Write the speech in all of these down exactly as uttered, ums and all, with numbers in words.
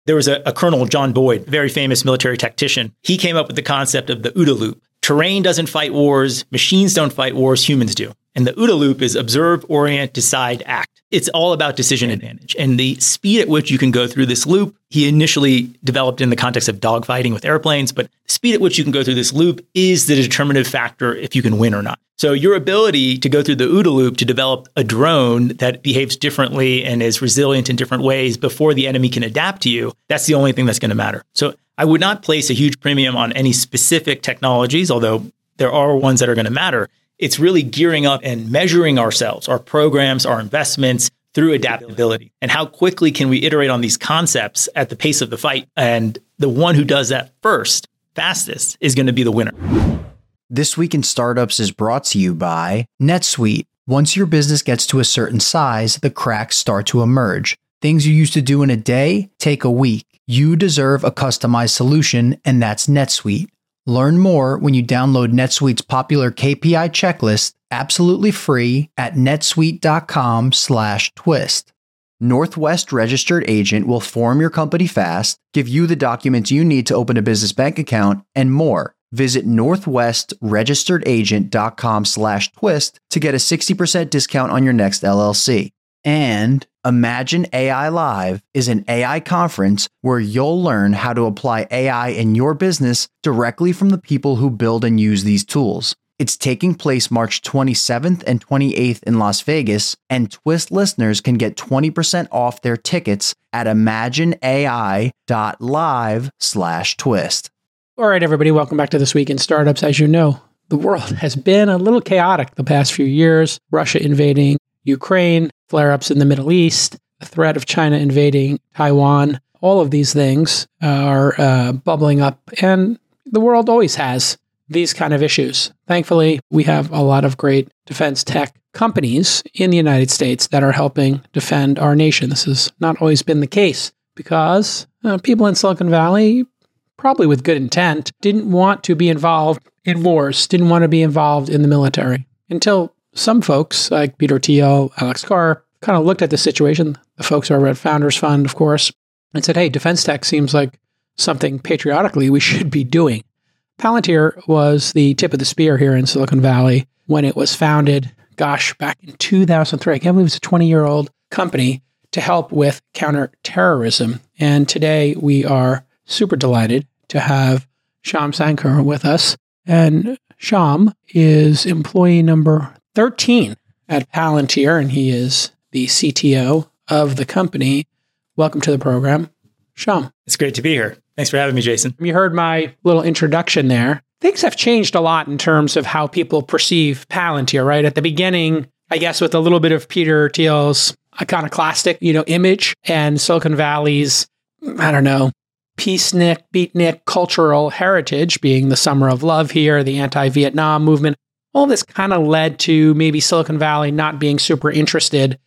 There was a, a Colonel John Boyd, very famous military tactician. He came up with the concept of the OODA loop. Terrain doesn't fight wars. Machines don't fight wars. Humans do. And the OODA loop is observe, orient, decide, act. It's all about decision advantage. And the speed at which you can go through this loop, he initially developed in the context of dogfighting with airplanes, but the speed at which you can go through this loop is the determinative factor if you can win or not. So your ability to go through the OODA loop to develop a drone that behaves differently and is resilient in different ways before the enemy can adapt to you, that's the only thing that's going to matter. So I would not place a huge premium on any specific technologies, although there are ones that are going to matter. It's really gearing up and measuring ourselves, our programs, our investments through adaptability. And how quickly can we iterate on these concepts at the pace of the fight? And the one who does that first, fastest, is going to be the winner. This Week in Startups is brought to you by NetSuite. Once your business gets to a certain size, the cracks start to emerge. Things you used to do in a day take a week. You deserve a customized solution, and that's NetSuite. Learn more when you download NetSuite's popular K P I checklist absolutely free at netsuite.com slash twist. Northwest Registered Agent will form your company fast, give you the documents you need to open a business bank account, and more. Visit northwestregisteredagent.com slash twist to get a sixty percent discount on your next L L C. And Imagine A I Live is an A I conference where you'll learn how to apply A I in your business directly from the people who build and use these tools. It's taking place March twenty-seventh and twenty-eighth in Las Vegas, and Twist listeners can get twenty percent off their tickets at imagineai.live slash twist. All right, everybody, welcome back to This Week in Startups. As you know, the world has been a little chaotic the past few years. Russia invading Ukraine, flare-ups in the Middle East, the threat of China invading Taiwan. All of these things are uh, bubbling up, and the world always has these kind of issues. Thankfully, we have a lot of great defense tech companies in the United States that are helping defend our nation. This has not always been the case because uh, people in Silicon Valley, probably with good intent, didn't want to be involved in wars, didn't want to be involved in the military until some folks like Peter Thiel, Alex Carr, kind of looked at the situation, the folks over at Founders Fund, of course, and said, hey, defense tech seems like something patriotically we should be doing. Palantir was the tip of the spear here in Silicon Valley when it was founded, gosh, back in two thousand three. I can't believe it's a twenty-year-old company to help with counterterrorism. And today we are super delighted to have Shyam Sankar with us. And Shyam is employee number thirteen at Palantir, and he is the C T O of the company. Welcome to the program, Shyam. It's great to be here. Thanks for having me, Jason. You heard my little introduction there. Things have changed a lot in terms of how people perceive Palantir, right? At the beginning, I guess with a little bit of Peter Thiel's iconoclastic, you know, image and Silicon Valley's, I don't know, peacenik, beatnik cultural heritage being the summer of love here, the anti-Vietnam movement. All this kind of led to maybe Silicon Valley not being super interested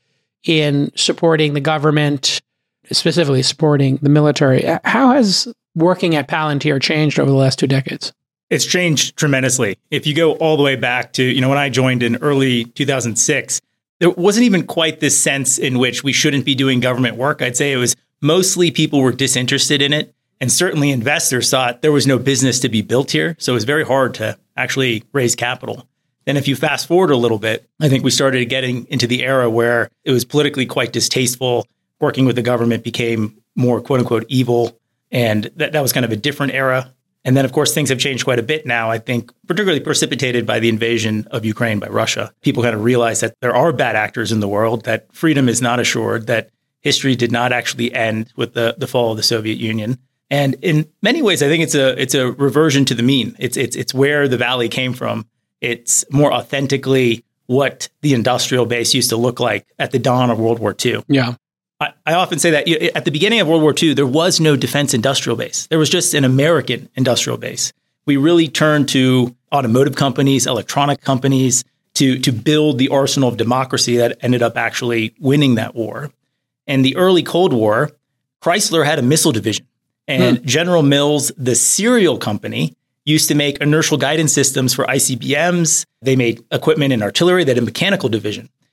in supporting the government, specifically supporting the military. How has working at Palantir changed over the last two decades? It's changed tremendously. If you go all the way back to, you know, when I joined in early two thousand six, there wasn't even quite this sense in which we shouldn't be doing government work. I'd say it was mostly people were disinterested in it. And certainly investors thought there was no business to be built here. So it was very hard to actually raise capital. Then if you fast forward a little bit, I think we started getting into the era where it was politically quite distasteful. Working with the government became more quote unquote evil. And that, that was kind of a different era. And then, of course, things have changed quite a bit now, I think, particularly precipitated by the invasion of Ukraine by Russia. People kind of realize that there are bad actors in the world, that freedom is not assured, that history did not actually end with the, the fall of the Soviet Union. And in many ways, I think it's a it's a reversion to the mean. It's it's it's where the Valley came from. It's more authentically what the industrial base used to look like at the dawn of World War Two. Yeah. I, I often say that you know, at the beginning of World War Two, there was no defense industrial base. There was just an American industrial base. We really turned to automotive companies, electronic companies to, to build the arsenal of democracy that ended up actually winning that war. And the early Cold War, Chrysler had a missile division. And hmm. General Mills, the cereal company, used to make inertial guidance systems for I C B Ms. They made equipment and artillery. They had a mechanical division.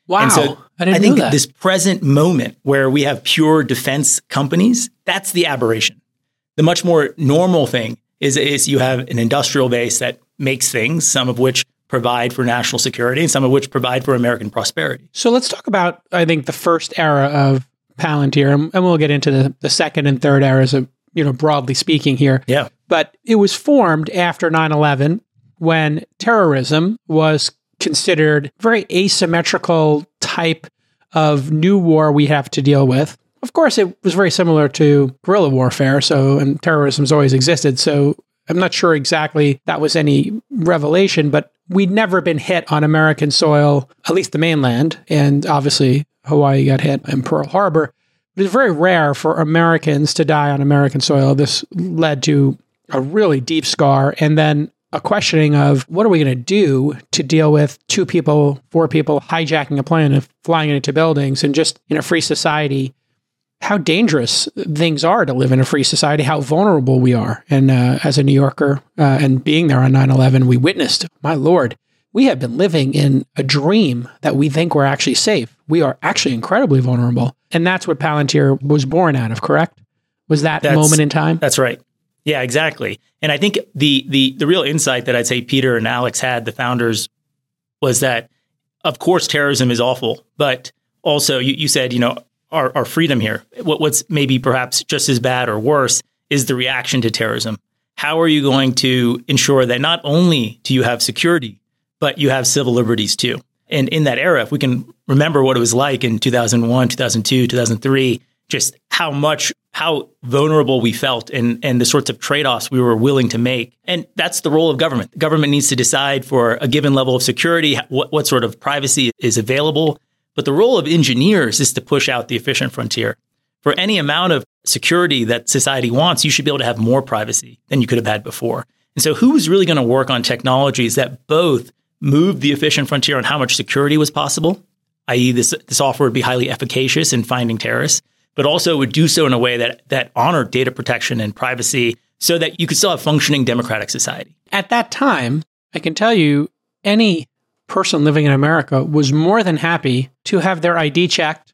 Wow. And so I didn't I think know that. this present moment where we have pure defense companies, that's the aberration. The much more normal thing is, is you have an industrial base that makes things, some of which provide for national security and some of which provide for American prosperity. So let's talk about, I think, the first era of Palantir, and, and we'll get into the, the second and third eras of, you know, broadly speaking here. Yeah. But it was formed after nine eleven when terrorism was considered very asymmetrical type of new war we have to deal with. Of course, it was very similar to guerrilla warfare, so, and terrorism's always existed, so I'm not sure exactly that was any revelation, but we'd never been hit on American soil, at least the mainland, and obviously Hawaii got hit in Pearl Harbor. It was very rare for Americans to die on American soil. This led to a really deep scar, and then a questioning of what are we going to do to deal with two people, four people hijacking a plane and flying into buildings, and just in a free society, how dangerous things are to live in a free society, how vulnerable we are. And uh, as a New Yorker uh, and being there on nine eleven, we witnessed, my Lord, we have been living in a dream that we think we're actually safe. We are actually incredibly vulnerable. And that's what Palantir was born out of, correct? Was that That's, moment in time? That's right. Yeah, exactly. And I think the the the real insight that I'd say Peter and Alex had, the founders, was that, of course, terrorism is awful, but also you, you said, you know, our, our freedom here, what, what's maybe perhaps just as bad or worse is the reaction to terrorism. How are you going to ensure that not only do you have security, but you have civil liberties too? And in that era, if we can remember what it was like in two thousand one, two thousand two, two thousand three, just how much, how vulnerable we felt and, and the sorts of trade-offs we were willing to make. And that's the role of government. The government needs to decide for a given level of security, what, what sort of privacy is available. But the role of engineers is to push out the efficient frontier. For any amount of security that society wants, you should be able to have more privacy than you could have had before. And so who's really going to work on technologies that both move the efficient frontier on how much security was possible, that is this, this software would be highly efficacious in finding terrorists, but also would do so in a way that that honored data protection and privacy so that you could still have functioning democratic society. At that time, I can tell you, any person living in America was more than happy to have their I D checked,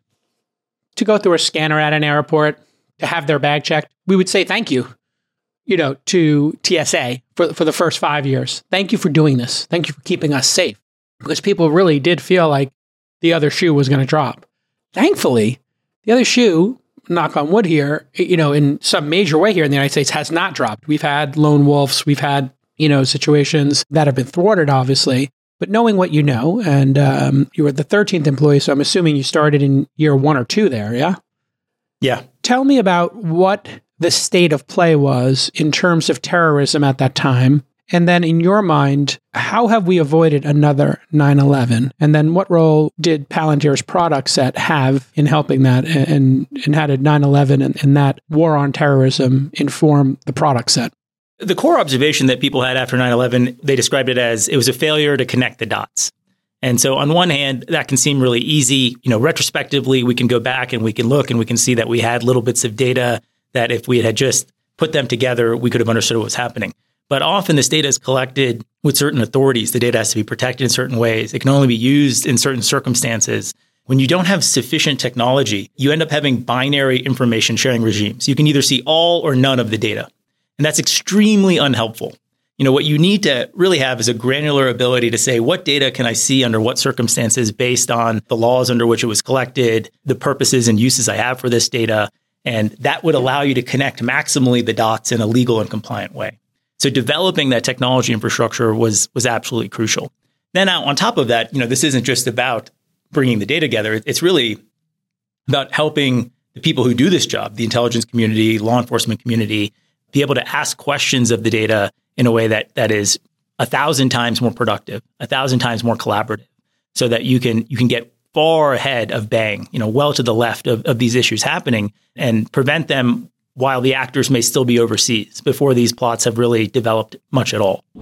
to go through a scanner at an airport, to have their bag checked. We would say thank you, you know, to T S A for, for the first five years. Thank you for doing this. Thank you for keeping us safe. Because people really did feel like the other shoe was going to drop. Thankfully, the other shoe, knock on wood here, you know, in some major way here in the United States has not dropped. We've had lone wolves. We've had, you know, situations that have been thwarted, obviously. But knowing what you know, and um, you were the thirteenth employee, so I'm assuming you started in year one or two there, yeah? Yeah. Tell me about what the state of play was in terms of terrorism at that time. And then in your mind, how have we avoided another nine eleven? And then what role did Palantir's product set have in helping that? And, and how did nine eleven and, and that war on terrorism inform the product set? The core observation that people had after nine eleven, they described it as it was a failure to connect the dots. And so on one hand, that can seem really easy. You know, retrospectively, we can go back and we can look and we can see that we had little bits of data that if we had just put them together, we could have understood what was happening. But often this data is collected with certain authorities. The data has to be protected in certain ways. It can only be used in certain circumstances. When you don't have sufficient technology, you end up having binary information sharing regimes. You can either see all or none of the data. And that's extremely unhelpful. You know, what you need to really have is a granular ability to say, what data can I see under what circumstances based on the laws under which it was collected, the purposes and uses I have for this data. And that would allow you to connect maximally the dots in a legal and compliant way. So developing that technology infrastructure was was absolutely crucial. Then on top of that, you know, this isn't just about bringing the data together. It's really about helping the people who do this job, the intelligence community, law enforcement community, be able to ask questions of the data in a way that that is a thousand times more productive, a thousand times more collaborative, so that you can you can get far ahead of bang, you know, well to the left of, of these issues happening and prevent them while the actors may still be overseas before these plots have really developed much at all.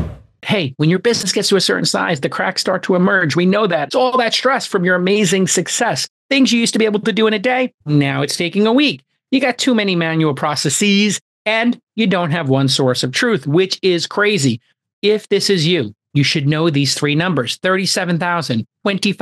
Hey, when your business gets to a certain size, the cracks start to emerge. We know that. It's all that stress from your amazing success. Things you used to be able to do in a day, now it's taking a week. You got too many manual processes. And you don't have one source of truth, which is crazy. If this is you, you should know these three numbers, thirty-seven thousand, twenty-five,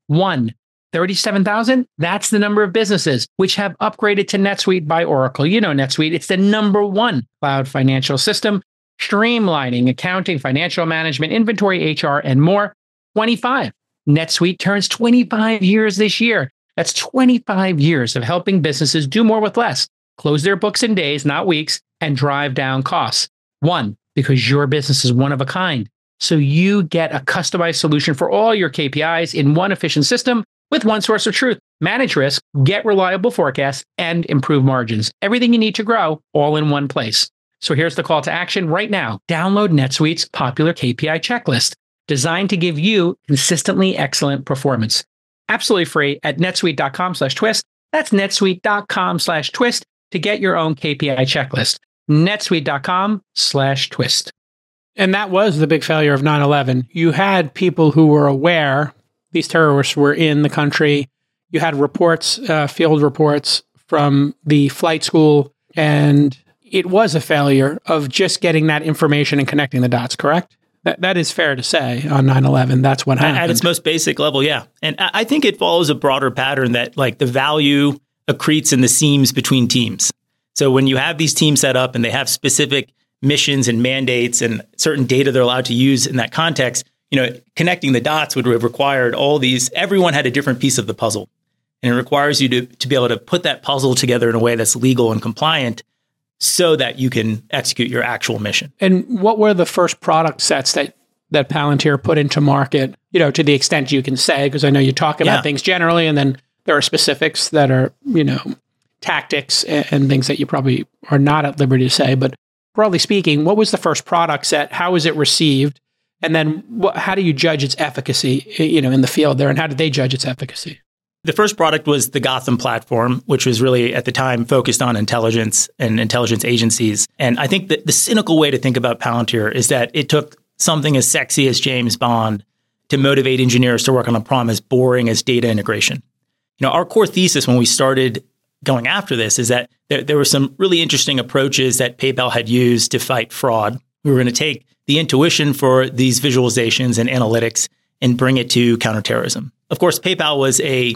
One. thirty-seven thousand, that's the number of businesses which have upgraded to NetSuite by Oracle. You know NetSuite, it's the number one cloud financial system, streamlining accounting, financial management, inventory, H R, and more. twenty-five. NetSuite turns twenty-five years this year. That's twenty-five years of helping businesses do more with less, close their books in days, not weeks, and drive down costs. One, because your business is one of a kind. So you get a customized solution for all your K P Is in one efficient system with one source of truth. Manage risk, get reliable forecasts, and improve margins. Everything you need to grow, all in one place. So here's the call to action right now. Download NetSuite's popular K P I checklist, designed to give you consistently excellent performance. Absolutely free at netsuite.com slash twist. That's netsuite.com slash twist to get your own K P I checklist. netsuite.com slash twist. And that was the big failure of nine eleven. You had people who were aware these terrorists were in the country. You had reports, uh, field reports from the flight school, and it was a failure of just getting that information and connecting the dots, correct? That That is fair to say on nine eleven. That's what happened. At its most basic level, yeah. And I think it follows a broader pattern that like the value accretes in the seams between teams. So when you have these teams set up and they have specific missions and mandates and certain data they're allowed to use in that context, you know, connecting the dots would have required all these, everyone had a different piece of the puzzle. And it requires you to, to be able to put that puzzle together in a way that's legal and compliant so that you can execute your actual mission. And what were the first product sets that, that Palantir put into market, you know, to the extent you can say, because I know you talk about yeah. things generally, and then there are specifics that are, you know, tactics and, and things that you probably are not at liberty to say. But broadly speaking, what was the first product set? How was it received? And then what, how do you judge its efficacy, you know, in the field there? And how did they judge its efficacy? The first product was the Gotham platform, which was really at the time focused on intelligence and intelligence agencies. And I think that the cynical way to think about Palantir is that it took something as sexy as James Bond to motivate engineers to work on a problem as boring as data integration. You know, our core thesis when we started going after this is that there, there were some really interesting approaches that PayPal had used to fight fraud. We were going to take the intuition for these visualizations and analytics and bring it to counterterrorism. Of course, PayPal was a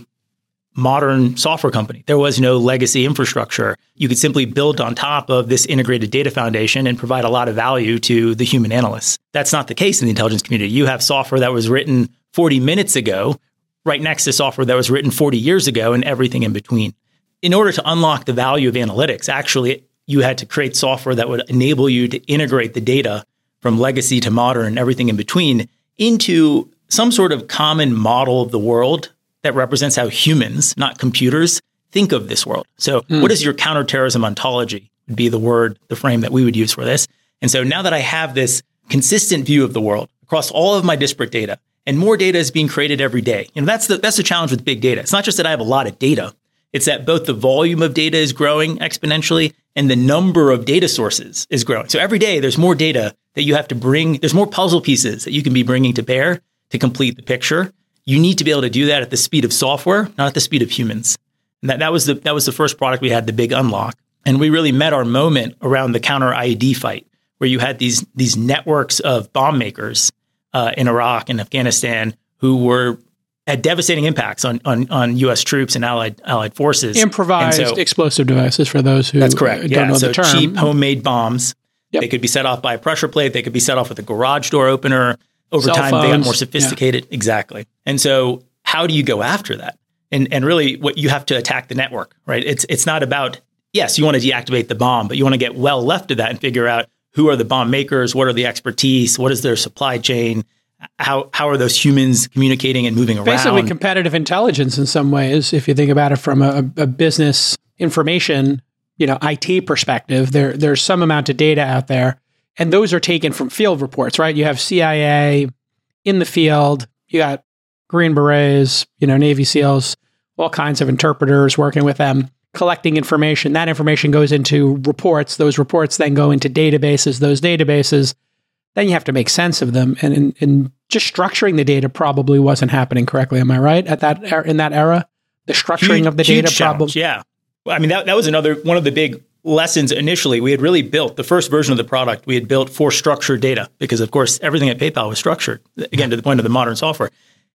modern software company. There was no legacy infrastructure. You could simply build on top of this integrated data foundation and provide a lot of value to the human analysts. That's not the case in the intelligence community. You have software that was written forty minutes ago, right next to software that was written forty years ago, and everything in between. In order to unlock the value of analytics, actually, you had to create software that would enable you to integrate the data from legacy to modern and everything in between into some sort of common model of the world that represents how humans, not computers, think of this world. So mm. what is your counterterrorism ontology would be the word, the frame that we would use for this. And so now that I have this consistent view of the world across all of my disparate data, and more data is being created every day. You know, that's the that's the challenge with big data. It's not just that I have a lot of data. It's that both the volume of data is growing exponentially and the number of data sources is growing. So every day there's more data that you have to bring. There's more puzzle pieces that you can be bringing to bear to complete the picture. You need to be able to do that at the speed of software, not at the speed of humans. And that, that was the that was the first product we had, the big unlock. And we really met our moment around the counter I E D fight, where you had these these networks of bomb makers uh, in Iraq and Afghanistan who were had devastating impacts on on, on U S troops and allied allied forces. Improvised so, explosive devices for those who that's correct. don't yeah. know so the term. Cheap homemade bombs. Yep. They could be set off by a pressure plate. They could be set off with a garage door opener. Over Cell time, phones. They got more sophisticated. Yeah. Exactly. And so how do you go after that? And and really what you have to attack the network, right? It's it's not about, yes, you want to deactivate the bomb, but you want to get well left of that and figure out who are the bomb makers, what are the expertise, what is their supply chain, how how are those humans communicating and moving around? Basically competitive intelligence in some ways, if you think about it from a, a business information, you know, I T perspective, there there's some amount of data out there. And those are taken from field reports, right? You have C I A in the field, you got Green Berets, you know, Navy SEALs, all kinds of interpreters working with them, collecting information. That information goes into reports. Those reports then go into databases. Those databases, then you have to make sense of them. And, and, and just structuring the data probably wasn't happening correctly. Am I right? At that in that era, the structuring huge, of the data probably. Yeah. I mean, that, that was another one of the big lessons initially. We had really built the first version of the product. We had built for structured data because, of course, everything at PayPal was structured. Again, to the point of the modern software.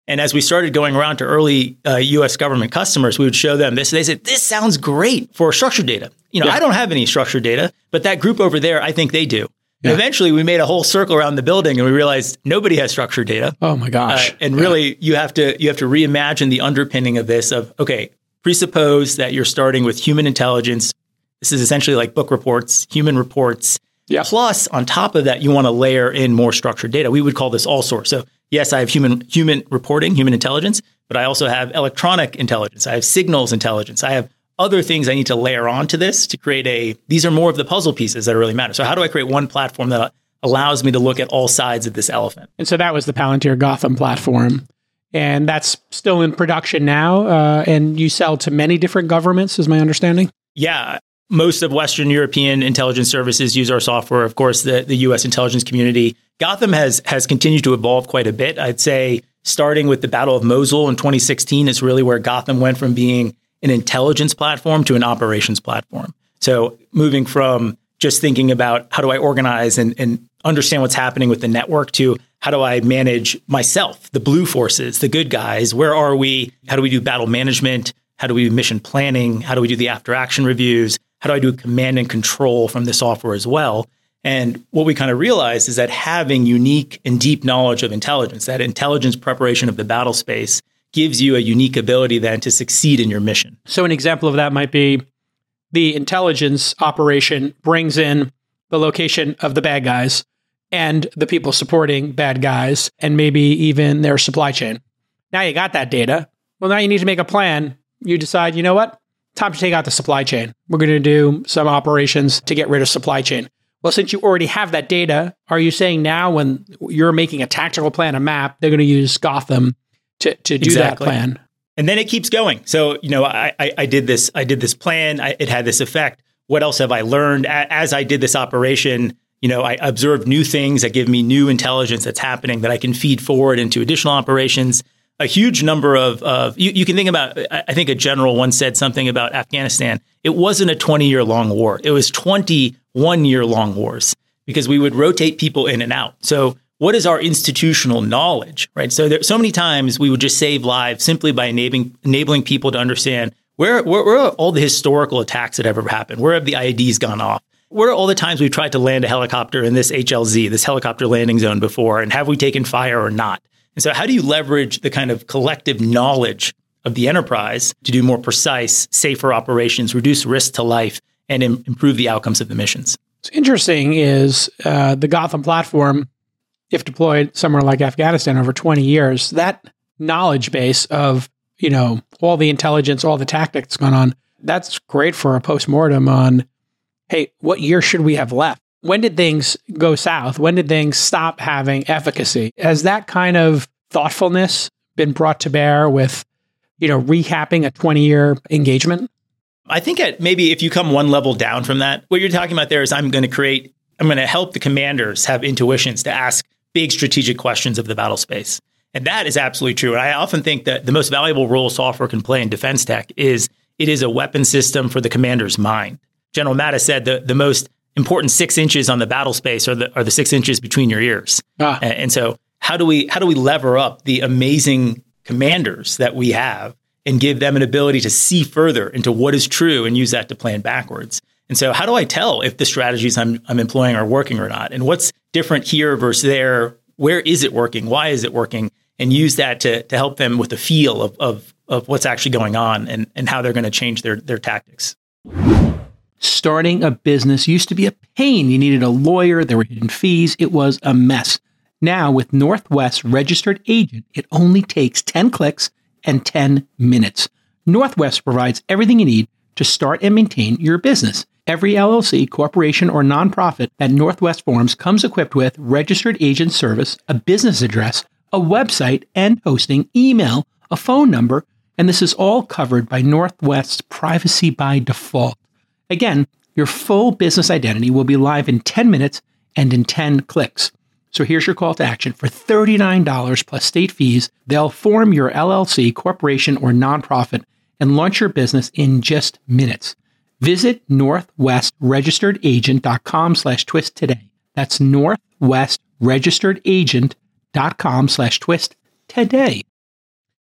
And as we started going around to early uh, U S government customers, we would show them this. They said, this sounds great for structured data. You know, yeah. I don't have any structured data, but that group over there, I think they do. Yeah. And eventually we made a whole circle around the building and we realized nobody has structured data. Oh my gosh. Uh, and yeah. really you have to, you have to reimagine the underpinning of this of, okay, presuppose that you're starting with human intelligence. This is essentially like book reports, human reports. Yeah. Plus, on top of that, you want to layer in more structured data. We would call this all source. So yes, I have human human reporting, human intelligence, but I also have electronic intelligence. I have signals intelligence. I have other things I need to layer onto this to create a, these are more of the puzzle pieces that really matter. So how do I create one platform that allows me to look at all sides of this elephant? And so that was the Palantir Gotham platform. And that's still in production now. Uh, and you sell to many different governments, is my understanding? Yeah. Most of Western European intelligence services use our software. Of course, the, the U S intelligence community. Gotham has has continued to evolve quite a bit. I'd say starting with the Battle of Mosul in twenty sixteen is really where Gotham went from being an intelligence platform to an operations platform. So moving from just thinking about how do I organize and, and understand what's happening with the network to how do I manage myself, the blue forces, the good guys, where are we? How do we do battle management? How do we do mission planning? How do we do the after action reviews? How do I do command and control from the software as well? And what we kind of realized is that having unique and deep knowledge of intelligence, that intelligence preparation of the battle space, gives you a unique ability then to succeed in your mission. So an example of that might be the intelligence operation brings in the location of the bad guys and the people supporting bad guys and maybe even their supply chain. Now you got that data. Well, now you need to make a plan. You decide, you know what? Time to take out the supply chain. We're going to do some operations to get rid of supply chain. Well, since you already have that data, are you saying now when you're making a tactical plan, a map, they're going to use Gotham to, to do exactly. that plan? And then it keeps going. So, you know, I, I, I did this, I did this plan. I, it had this effect. What else have I learned? As I did this operation, you know, I observed new things that give me new intelligence that's happening that I can feed forward into additional operations. A huge number of, of you, you can think about, I think a general once said something about Afghanistan. It wasn't a twenty-year long war. It was twenty-one-year long wars because we would rotate people in and out. So what is our institutional knowledge, right? So there, so many times we would just save lives simply by enabling enabling people to understand where, where, where are all the historical attacks that ever happened? Where have the I E Ds gone off? Where are all the times we've tried to land a helicopter in this H L Z, this helicopter landing zone before, and have we taken fire or not? And so how do you leverage the kind of collective knowledge of the enterprise to do more precise, safer operations, reduce risk to life, and im- improve the outcomes of the missions? What's interesting is uh, the Gotham platform, if deployed somewhere like Afghanistan over twenty years, that knowledge base of, you know, all the intelligence, all the tactics going on, that's great for a postmortem on, hey, what year should we have left? When did things go south? When did things stop having efficacy? Has that kind of thoughtfulness been brought to bear with, you know, recapping a twenty-year engagement? I think at maybe if you come one level down from that, what you're talking about there is I'm going to create, I'm going to help the commanders have intuitions to ask big strategic questions of the battle space. And that is absolutely true. And I often think that the most valuable role software can play in defense tech is it is a weapon system for the commander's mind. General Mattis said the, the most important six inches on the battle space are the are the six inches between your ears. Ah. And, and so how do we how do we lever up the amazing commanders that we have and give them an ability to see further into what is true and use that to plan backwards? And so how do I tell if the strategies I'm I'm employing are working or not? And what's different here versus there? Where is it working? Why is it working? And use that to to help them with a feel of of of what's actually going on and, and how they're going to change their their tactics. Starting a business used to be a pain. You needed a lawyer. There were hidden fees. It was a mess. Now with Northwest Registered Agent, it only takes ten clicks and ten minutes. Northwest provides everything you need to start and maintain your business. Every L L C, corporation, or nonprofit that Northwest forms comes equipped with registered agent service, a business address, a website and hosting, email, a phone number, and this is all covered by Northwest's Privacy by Default. Again, your full business identity will be live in ten minutes and in ten clicks. So here's your call to action. For thirty-nine dollars plus state fees, they'll form your L L C, corporation, or nonprofit and launch your business in just minutes. Visit northwestregisteredagent.com slash twist today. That's northwestregisteredagent.com slash twist today.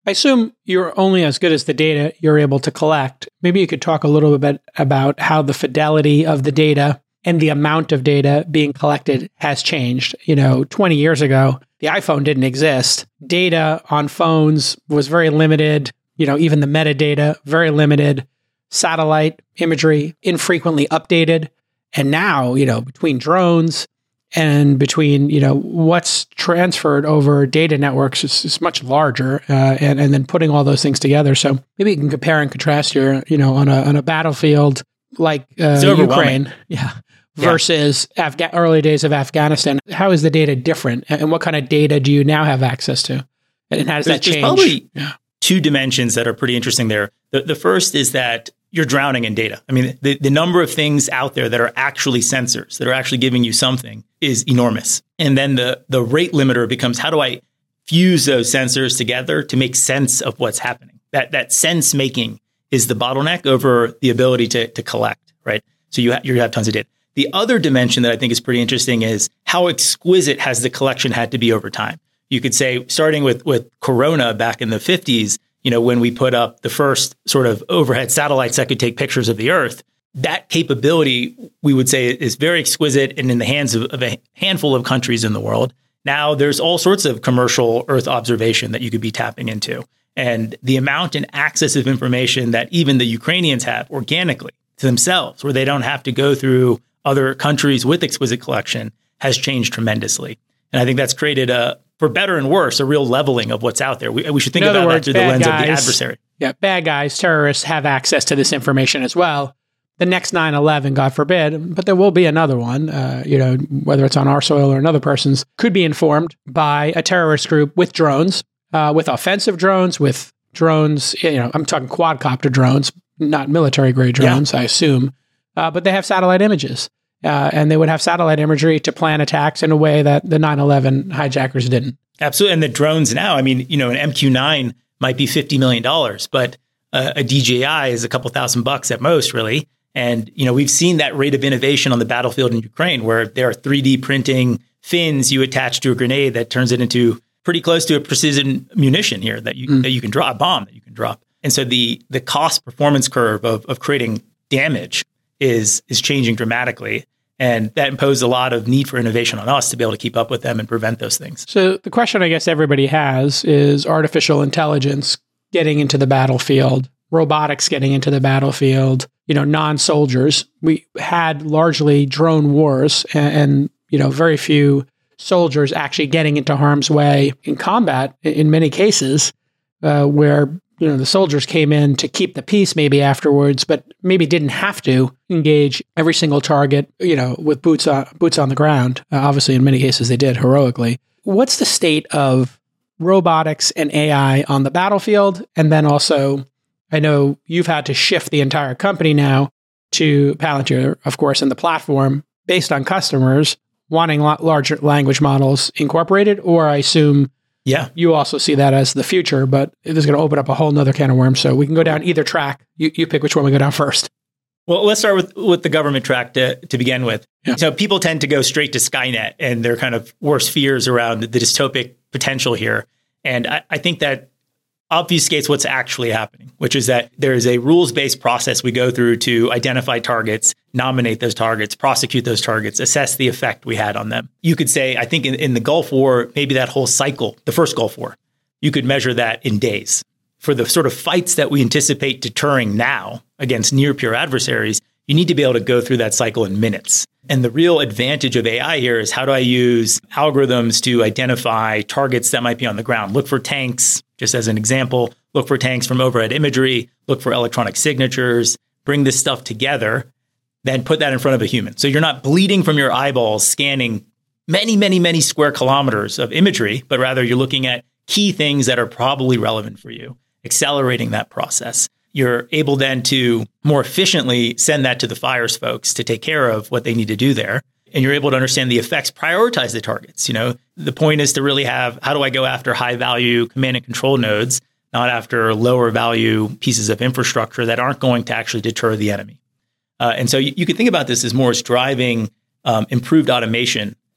I assume you're only as good as the data you're able to collect. Maybe you could talk a little bit about how the fidelity of the data and the amount of data being collected has changed. You know, twenty years ago, the iPhone didn't exist. Data on phones was very limited. You know, even the metadata, very limited. Satellite imagery, infrequently updated. And now, you know, between drones and between, you know, what's transferred over data networks is, is much larger, uh, and, and then putting all those things together. So maybe you can compare and contrast here, you know, on a on a battlefield like uh, Ukraine, yeah, versus yeah. Afga- early days of Afghanistan. How is the data different? And what kind of data do you now have access to? And how does there's, that change? There's probably yeah. two dimensions that are pretty interesting there. The, the first is that you're drowning in data. I mean, the, the number of things out there that are actually sensors, that are actually giving you something is enormous. And then the the rate limiter becomes, how do I fuse those sensors together to make sense of what's happening? That that sense making is the bottleneck over the ability to, to collect, right? So you, ha- you have tons of data. The other dimension that I think is pretty interesting is how exquisite has the collection had to be over time? You could say, starting with, with Corona back in the fifties, you know, when we put up the first sort of overhead satellites that could take pictures of the Earth, that capability, we would say, is very exquisite and in the hands of, of a handful of countries in the world. Now there's all sorts of commercial Earth observation that you could be tapping into. And the amount and access of information that even the Ukrainians have organically to themselves, where they don't have to go through other countries with exquisite collection, has changed tremendously. And I think that's created a, for better and worse, a real leveling of what's out there. We, we should think about words, that through the lens guys, of the adversary. Yeah, bad guys, terrorists have access to this information as well. The next nine eleven, God forbid, but there will be another one, uh, you know, whether it's on our soil or another person's, could be informed by a terrorist group with drones, uh, with offensive drones, with drones, you know, I'm talking quadcopter drones, not military-grade drones, yeah. I assume, uh, but they have satellite images. Uh, and they would have satellite imagery to plan attacks in a way that the nine eleven hijackers didn't. Absolutely. And the drones now, I mean, you know, an M Q nine might be fifty million dollars, but uh, a D J I is a couple thousand bucks at most, really. And, you know, we've seen that rate of innovation on the battlefield in Ukraine, where there are three D printing fins you attach to a grenade that turns it into pretty close to a precision munition here that you mm. that you can drop, a bomb that you can drop. And so the the cost performance curve of of creating damage is is changing dramatically. And that imposed a lot of need for innovation on us to be able to keep up with them and prevent those things. So the question I guess everybody has is artificial intelligence getting into the battlefield, robotics getting into the battlefield, you know, non-soldiers. We had largely drone wars and, and you know, very few soldiers actually getting into harm's way in combat in many cases, uh, where you know, the soldiers came in to keep the peace maybe afterwards, but maybe didn't have to engage every single target, you know, with boots on, boots on the ground. Uh, obviously, in many cases, they did heroically. What's the state of robotics and A I on the battlefield? And then also, I know you've had to shift the entire company now to Palantir, of course, and the platform based on customers wanting larger language models incorporated, or I assume Yeah, you also see that as the future, but it is going to open up a whole nother can of worms. So we can go down either track. You, you pick which one we go down first. Well, let's start with, with the government track to, to begin with. Yeah. So people tend to go straight to Skynet and their kind of worst fears around the dystopic potential here. And I, I think that obfuscates what's actually happening, which is that there is a rules-based process we go through to identify targets, nominate those targets, prosecute those targets, assess the effect we had on them. You could say, I think in, in the Gulf War, maybe that whole cycle, the first Gulf War, you could measure that in days. For the sort of fights that we anticipate deterring now against near-peer adversaries, you need to be able to go through that cycle in minutes. And the real advantage of A I here is, how do I use algorithms to identify targets that might be on the ground? Look for tanks, just as an example. Look for tanks from overhead imagery. Look for electronic signatures. Bring this stuff together, then put that in front of a human. So you're not bleeding from your eyeballs scanning many, many, many square kilometers of imagery, but rather you're looking at key things that are probably relevant for you, accelerating that process. You're able then to more efficiently send that to the fires folks to take care of what they need to do there. And you're able to understand the effects, prioritize the targets. You know, the point is to really have, how do I go after high value command and control nodes, not after lower value pieces of infrastructure that aren't going to actually deter the enemy. Uh, and so you, you could think about this as more as driving um, improved automation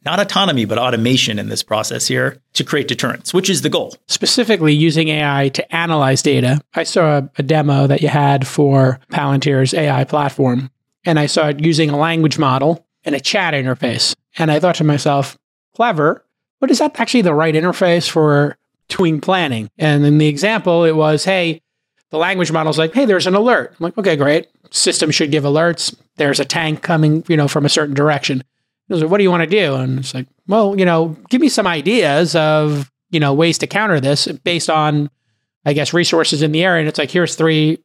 not autonomy, but automation in this process here to create deterrence, which is the goal. Specifically using A I to analyze data. I saw a, a demo that you had for Palantir's A I platform, and I saw it using a language model and a chat interface. And I thought to myself, clever, but is that actually the right interface for doing planning? And in the example, it was, hey, the language model's like, hey, there's an alert. I'm like, okay, great. System should give alerts. There's a tank coming, you know, from a certain direction. It was like, what do you want to do? And it's like, well, you know, give me some ideas of, you know, ways to counter this based on, I guess, resources in the area. And it's like, here's three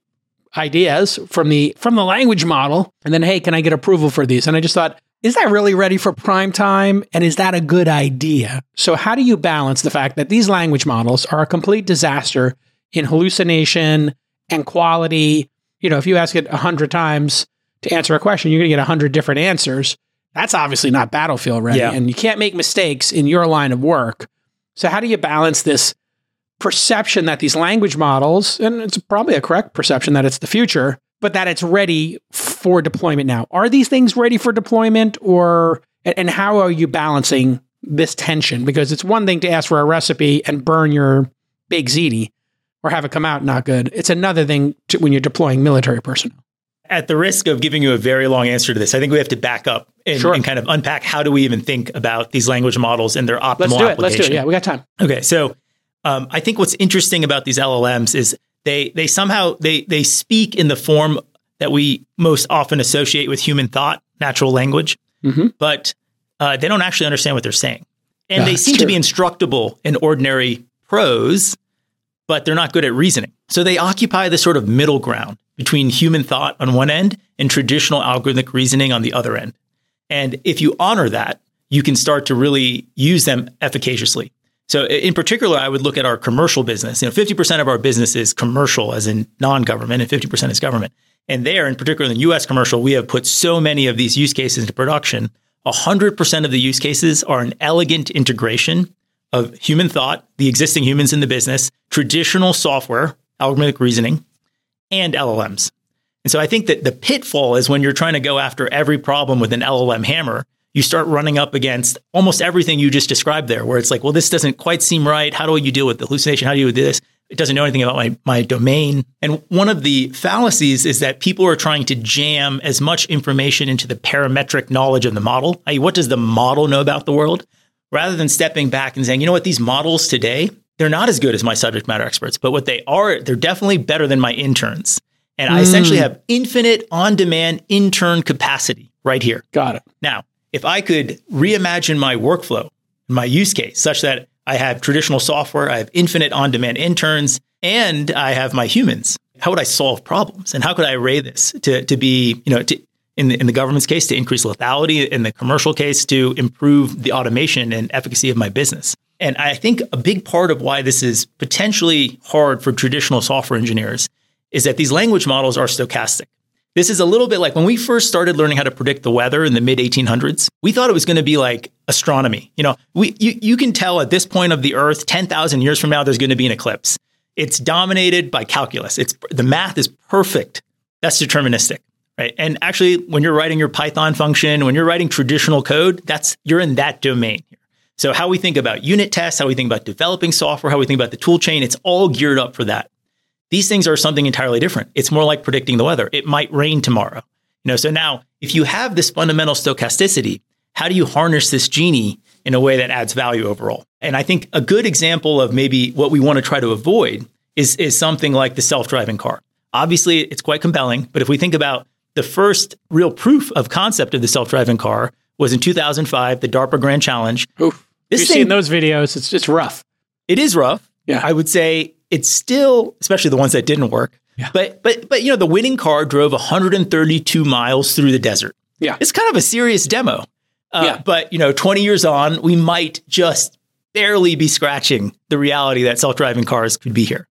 ideas from the from the language model. And then, hey, can I get approval for these? And I just thought, is that really ready for prime time? And is that a good idea? So how do you balance the fact that these language models are a complete disaster in hallucination and quality? You know, if you ask it a hundred times to answer a question, you're going to get a hundred different answers. That's obviously not battlefield ready. Yeah. And you can't make mistakes in your line of work. So how do you balance this perception that these language models, and it's probably a correct perception that it's the future, but that it's ready for deployment now? Are these things ready for deployment, or, and how are you balancing this tension? Because it's one thing to ask for a recipe and burn your big ziti or have it come out not good. It's another thing to, when you're deploying military personnel. At the risk of giving you a very long answer to this, I think we have to back up and, Sure. and kind of unpack how do we even think about these language models and their optimal Let's do it. application. Let's do it. Yeah, we got time. Okay, so um, I think what's interesting about these L L Ms is they they somehow they they speak in the form that we most often associate with human thought, natural language, Mm-hmm. but uh, they don't actually understand what they're saying, and Yeah, they it's seem to true. be instructable in ordinary prose, but they're not good at reasoning. So they occupy the sort of middle ground between human thought on one end and traditional algorithmic reasoning on the other end. And if you honor that, you can start to really use them efficaciously. So in particular, I would look at our commercial business. You know, fifty percent of our business is commercial, as in non-government, and fifty percent is government. And there, in particular in the U S commercial, we have put so many of these use cases into production. one hundred percent of the use cases are an elegant integration of human thought, the existing humans in the business, traditional software, algorithmic reasoning, and L L Ms. And so I think that the pitfall is when you're trying to go after every problem with an L L M hammer, you start running up against almost everything you just described there, where it's like, well, this doesn't quite seem right. How do you deal with the hallucination? How do you do this? It doesn't know anything about my, my domain. And one of the fallacies is that people are trying to jam as much information into the parametric knowledge of the model, that is, what does the model know about the world, rather than stepping back and saying, you know what, these models today, they're not as good as my subject matter experts, but what they are, they're definitely better than my interns. And I Mm. essentially have infinite on-demand intern capacity right here. Got it. Now, if I could reimagine my workflow, my use case, such that I have traditional software, I have infinite on-demand interns, and I have my humans, how would I solve problems? And how could I array this to, to be, you know, to, in, the, in the government's case, to increase lethality, in the commercial case, to improve the automation and efficacy of my business? And I think a big part of why this is potentially hard for traditional software engineers is that these language models are stochastic. This is a little bit like when we first started learning how to predict the weather in the mid eighteen hundreds, we thought it was going to be like astronomy. You know, we you, you can tell at this point of the Earth, ten thousand years from now, there's going to be an eclipse. It's dominated by calculus. It's the math is perfect. That's deterministic, right? And actually, when you're writing your Python function, when you're writing traditional code, that's you're in that domain here. So how we think about unit tests, how we think about developing software, how we think about the tool chain, it's all geared up for that. These things are something entirely different. It's more like predicting the weather. It might rain tomorrow. You know, so now if you have this fundamental stochasticity, how do you harness this genie in a way that adds value overall? And I think a good example of maybe what we want to try to avoid is, is something like the self-driving car. Obviously, it's quite compelling, but if we think about the first real proof of concept of the self-driving car was in two thousand five, the DARPA Grand Challenge. Oof. This You've thing, seen those videos. It's just rough. It is rough. Yeah. I would say it's still, especially the ones that didn't work. Yeah. But but but you know, the winning car drove one hundred thirty-two miles through the desert. Yeah. It's kind of a serious demo. Uh, Yeah. But you know, twenty years on, we might just barely be scratching the reality that self-driving cars could be here.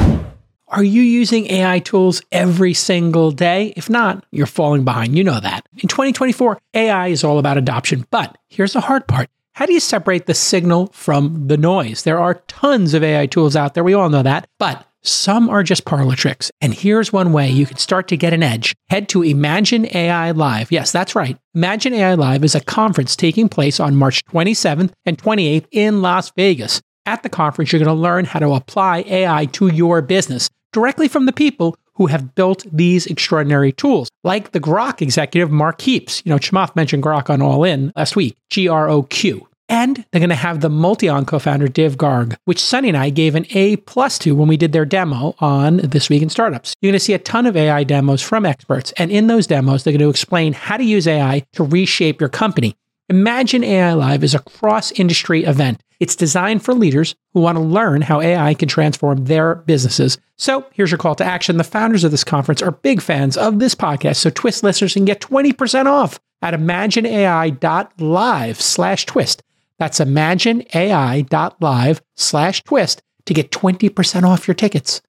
Are you using A I tools every single day? If not, you're falling behind. You know that. In twenty twenty-four, A I is all about adoption. But here's the hard part. How do you separate the signal from the noise? There are tons of A I tools out there. We all know that. But Some are just parlor tricks. And here's one way you can start to get an edge. Head to Imagine A I Live. Yes, that's right. Imagine A I Live is a conference taking place on March twenty-seventh and twenty-eighth in Las Vegas. At the conference, you're going to learn how to apply A I to your business directly from the people who have built these extraordinary tools, like the Grok executive, Mark Heaps. You know, Chamath mentioned Grok on All In last week, G R O Q. And they're going to have the Multion co-founder, Dave Garg, which Sunny and I gave an A plus to when we did their demo on This Week in Startups. You're going to see a ton of A I demos from experts. And in those demos, they're going to explain how to use A I to reshape your company. Imagine A I Live is a cross-industry event. It's designed for leaders who want to learn how A I can transform their businesses. So here's your call to action. The founders of this conference are big fans of this podcast, so Twist listeners can get twenty percent off at imagineai.live slash twist. That's imagineai.live slash twist to get twenty percent off your tickets.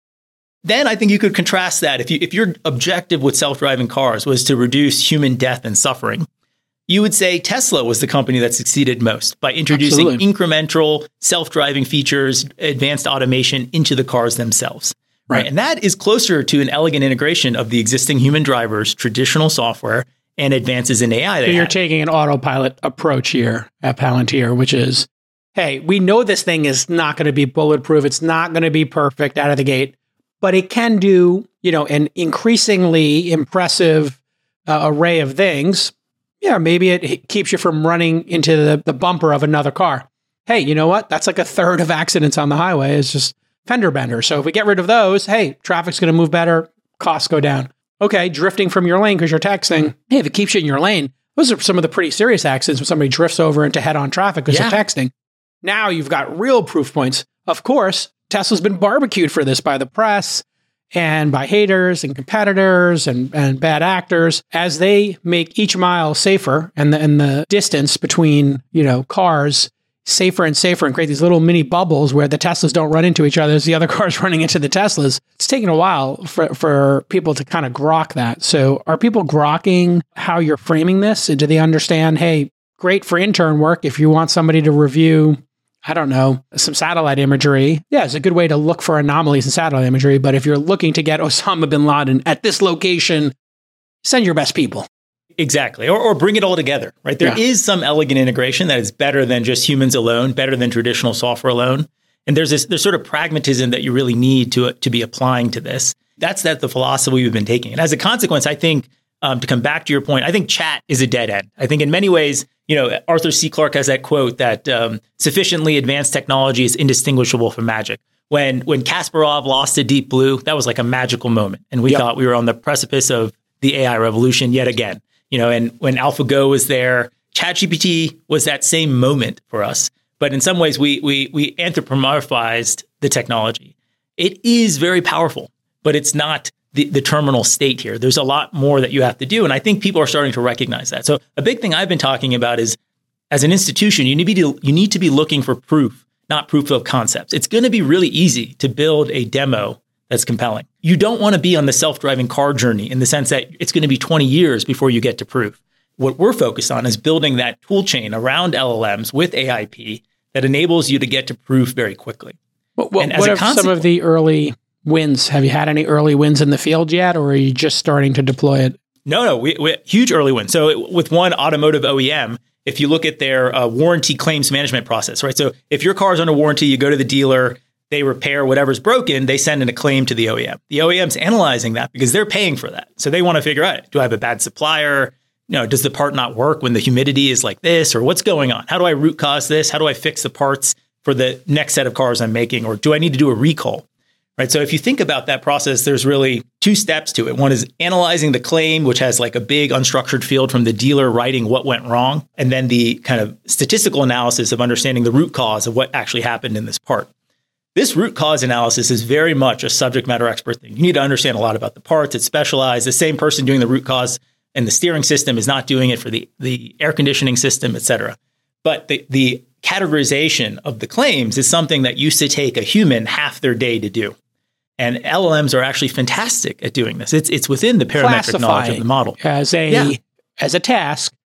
Then I think you could contrast that. If you, if your objective with self-driving cars was to reduce human death and suffering, you would say Tesla was the company that succeeded most by introducing Absolutely. incremental self-driving features, advanced automation into the cars themselves. Right. right. And that is closer to an elegant integration of the existing human drivers, traditional software, and advances in A I. So you're had. taking an autopilot approach here at Palantir, which is, hey, we know this thing is not going to be bulletproof. It's not going to be perfect out of the gate, but it can do, you know, an increasingly impressive uh, array of things. Yeah, maybe it keeps you from running into the, the bumper of another car. Hey, you know what? That's like a third of accidents on the highway is just fender benders. So if we get rid of those, hey, traffic's going to move better, costs go down. Okay, drifting from your lane because you're texting. Hey, if it keeps you in your lane, those are some of the pretty serious accidents when somebody drifts over into head-on traffic because yeah. they're texting. Now you've got real proof points. Of course, Tesla's been barbecued for this by the press and by haters and competitors and, and bad actors as they make each mile safer and the, and the distance between, you know, cars safer and safer and create these little mini bubbles where the Teslas don't run into each other as the other cars running into the Teslas. It's taken a while for, for people to kind of grok that. So are people grokking how you're framing this? And do they understand, hey, great for intern work if you want somebody to review, I don't know, some satellite imagery. Yeah, it's a good way to look for anomalies in satellite imagery. But if you're looking to get Osama bin Laden at this location, send your best people. Exactly. Or, or bring it all together, right? There yeah. is some elegant integration that is better than just humans alone, better than traditional software alone. And there's this, there's sort of pragmatism that you really need to, to be applying to this. That's that the philosophy we've been taking. And as a consequence, I think, um, to come back to your point, I think chat is a dead end. I think in many ways, you know, Arthur C. Clarke has that quote that um, sufficiently advanced technology is indistinguishable from magic. When, when Kasparov lost to Deep Blue, that was like a magical moment. And we yep. thought we were on the precipice of the A I revolution yet again. You know, and when AlphaGo was there, ChatGPT was that same moment for us. But in some ways, we we we anthropomorphized the technology. It is very powerful, but it's not the, the terminal state here. There's a lot more that you have to do. And I think people are starting to recognize that. So a big thing I've been talking about is, as an institution, you need to be, you need to be looking for proof, not proof of concepts. It's going to be really easy to build a demo that's compelling. You don't want to be on the self-driving car journey in the sense that it's going to be twenty years before you get to proof. What we're focused on is building that tool chain around L L Ms with A I P that enables you to get to proof very quickly. Well, well, what are some of the early wins? Have you had any early wins in the field yet, or are you just starting to deploy it? No, no, we, we huge early wins. So it, with one automotive O E M, if you look at their uh, warranty claims management process, right? So if your car is under warranty, you go to the dealer, they repair whatever's broken, they send in a claim to the O E M. The O E M's analyzing that because they're paying for that. So they want to figure out, do I have a bad supplier? You know, does the part not work when the humidity is like this? Or what's going on? How do I root cause this? How do I fix the parts for the next set of cars I'm making? Or do I need to do a recall? Right. So if you think about that process, there's really two steps to it. One is analyzing the claim, which has like a big unstructured field from the dealer writing what went wrong. And then the kind of statistical analysis of understanding the root cause of what actually happened in this part. This root cause analysis is very much a subject matter expert thing. You need to understand a lot about the parts. It's specialized. The same person doing the root cause and the steering system is not doing it for the, the air conditioning system, et cetera. But the, the categorization of the claims is something that used to take a human half their day to do. And L L Ms are actually fantastic at doing this. It's it's within the parametric knowledge of the model. As a, yeah. as a task,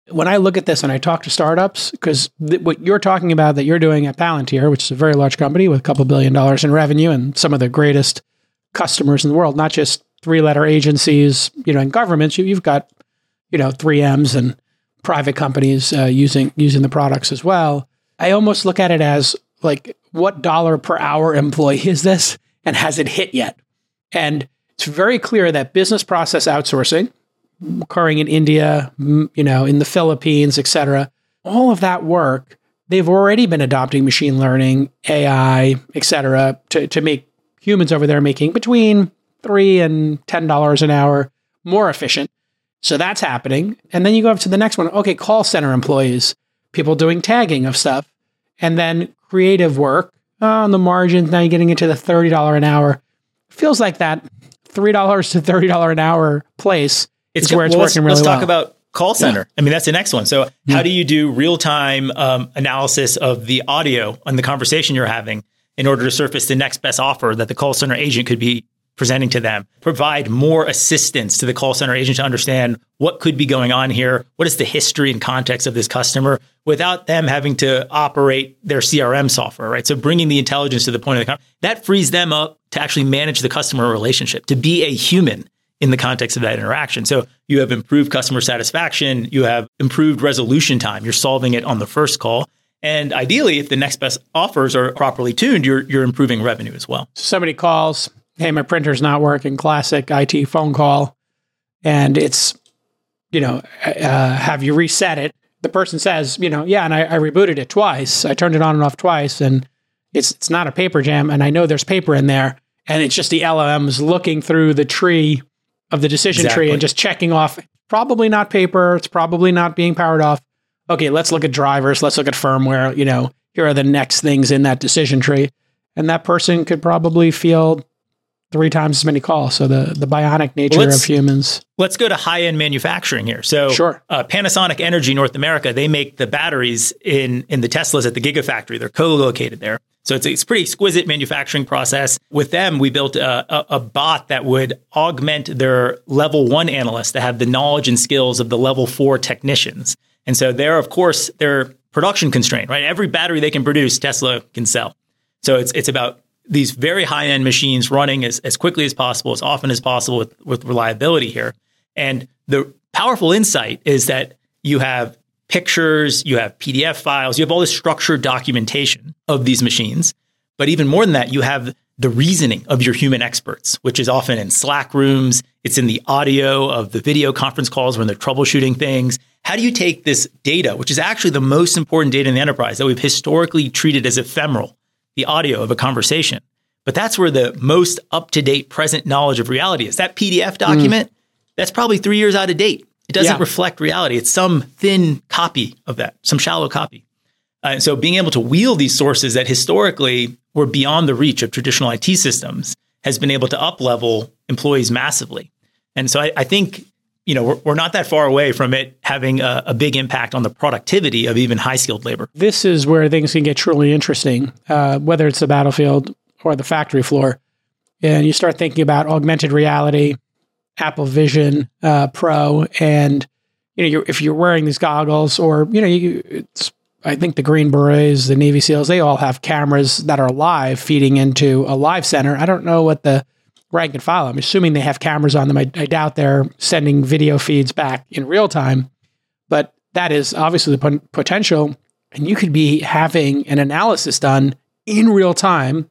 When I look at this and I talk to startups, because th- what you're talking about that you're doing at Palantir, which is a very large company with a couple billion dollars in revenue and some of the greatest customers in the world, not just three-letter agencies, you know, and governments, you, you've got, you know, three M's and private companies uh, using using the products as well. I almost look at it as like, what dollar per hour employee is this, and has it hit yet? And it's very clear that business process outsourcing, occurring in India, you know, in the Philippines, et cetera, all of that work, they've already been adopting machine learning, A I, et cetera, to, to make humans over there making between three and ten dollars an hour more efficient. So that's happening. And then you go up to the next one. Okay, call center employees, people doing tagging of stuff, and then creative work uh, on the margins. Now you're getting into the thirty dollars an hour. Feels like that three dollars to thirty dollars an hour place It's is where it's well, working let's, really let's well. talk about call center. Yeah. I mean, that's the next one. So yeah. how do you do real-time um, analysis of the audio and the conversation you're having in order to surface the next best offer that the call center agent could be presenting to them? Provide more assistance to the call center agent to understand what could be going on here. What is the history and context of this customer without them having to operate their C R M software, right? So bringing the intelligence to the point of the con- that frees them up to actually manage the customer relationship, to be a human in the context of that interaction. So you have improved customer satisfaction, you have improved resolution time, you're solving it on the first call. And ideally, if the next best offers are properly tuned, you're you're improving revenue as well. Somebody calls, hey, my printer's not working, classic I T phone call, and it's, you know, uh, have you reset it? The person says, you know, yeah, and I, I rebooted it twice. I turned it on and off twice, and it's it's not a paper jam, and I know there's paper in there, and it's just the L L Ms looking through the tree of the decision Exactly. tree and just checking off, probably not paper, it's probably not being powered off. Okay, let's look at drivers, let's look at firmware, you know, here are the next things in that decision tree. And that person could probably field three times as many calls. So the, the bionic nature well, of humans. Let's go to high-end manufacturing here. So sure. uh, Panasonic Energy North America, they make the batteries in, in the Teslas at the Gigafactory. They're co-located there. So it's, it's a pretty exquisite manufacturing process. With them, we built a, a, a bot that would augment their level one analysts that have the knowledge and skills of the level four technicians. And so they're, of course, they're production constrained, right? Every battery they can produce, Tesla can sell. So it's it's about these very high-end machines running as, as quickly as possible, as often as possible with, with reliability here. And the powerful insight is that you have pictures, you have P D F files, you have all this structured documentation of these machines. But even more than that, you have the reasoning of your human experts, which is often in Slack rooms. It's in the audio of the video conference calls when they're troubleshooting things. How do you take this data, which is actually the most important data in the enterprise that we've historically treated as ephemeral, the audio of a conversation, but that's where the most up-to-date present knowledge of reality is. That P D F document, mm. that's probably three years out of date. It doesn't yeah. reflect reality. It's some thin copy of that, some shallow copy. Uh, and so being able to wield these sources that historically were beyond the reach of traditional I T systems has been able to up-level employees massively. And so I, I think, you know, we're, we're not that far away from it having a, a big impact on the productivity of even high-skilled labor. This is where things can get truly interesting, uh, whether it's the battlefield or the factory floor. And you start thinking about augmented reality, Apple Vision uh, Pro, and you know, you're, if you're wearing these goggles, or you know, you, it's, I think the Green Berets, the Navy SEALs, they all have cameras that are live feeding into a live center. I don't know what the rank and file. I'm assuming they have cameras on them. I, I doubt they're sending video feeds back in real time, but that is obviously the p- potential. And you could be having an analysis done in real time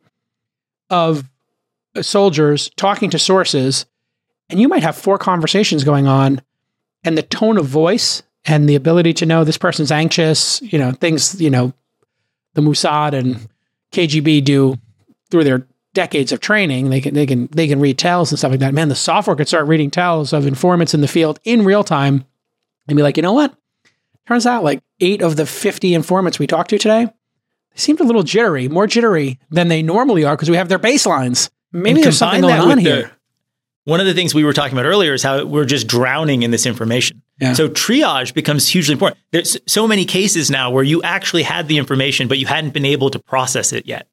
of soldiers talking to sources, and you might have four conversations going on, and the tone of voice and the ability to know this person's anxious, you know, things, you know, the Mossad and K G B do through their decades of training. They can, they can, they can read tells and stuff like that. Man, the software could start reading tells of informants in the field in real time and be like, you know what? Turns out like eight of the fifty informants we talked to today, they seemed a little jittery, more jittery than they normally are because we have their baselines. Maybe there's something going on here. The, one of the things we were talking about earlier is how we're just drowning in this information. Yeah. So triage becomes hugely important. There's so many cases now where you actually had the information, but you hadn't been able to process it yet.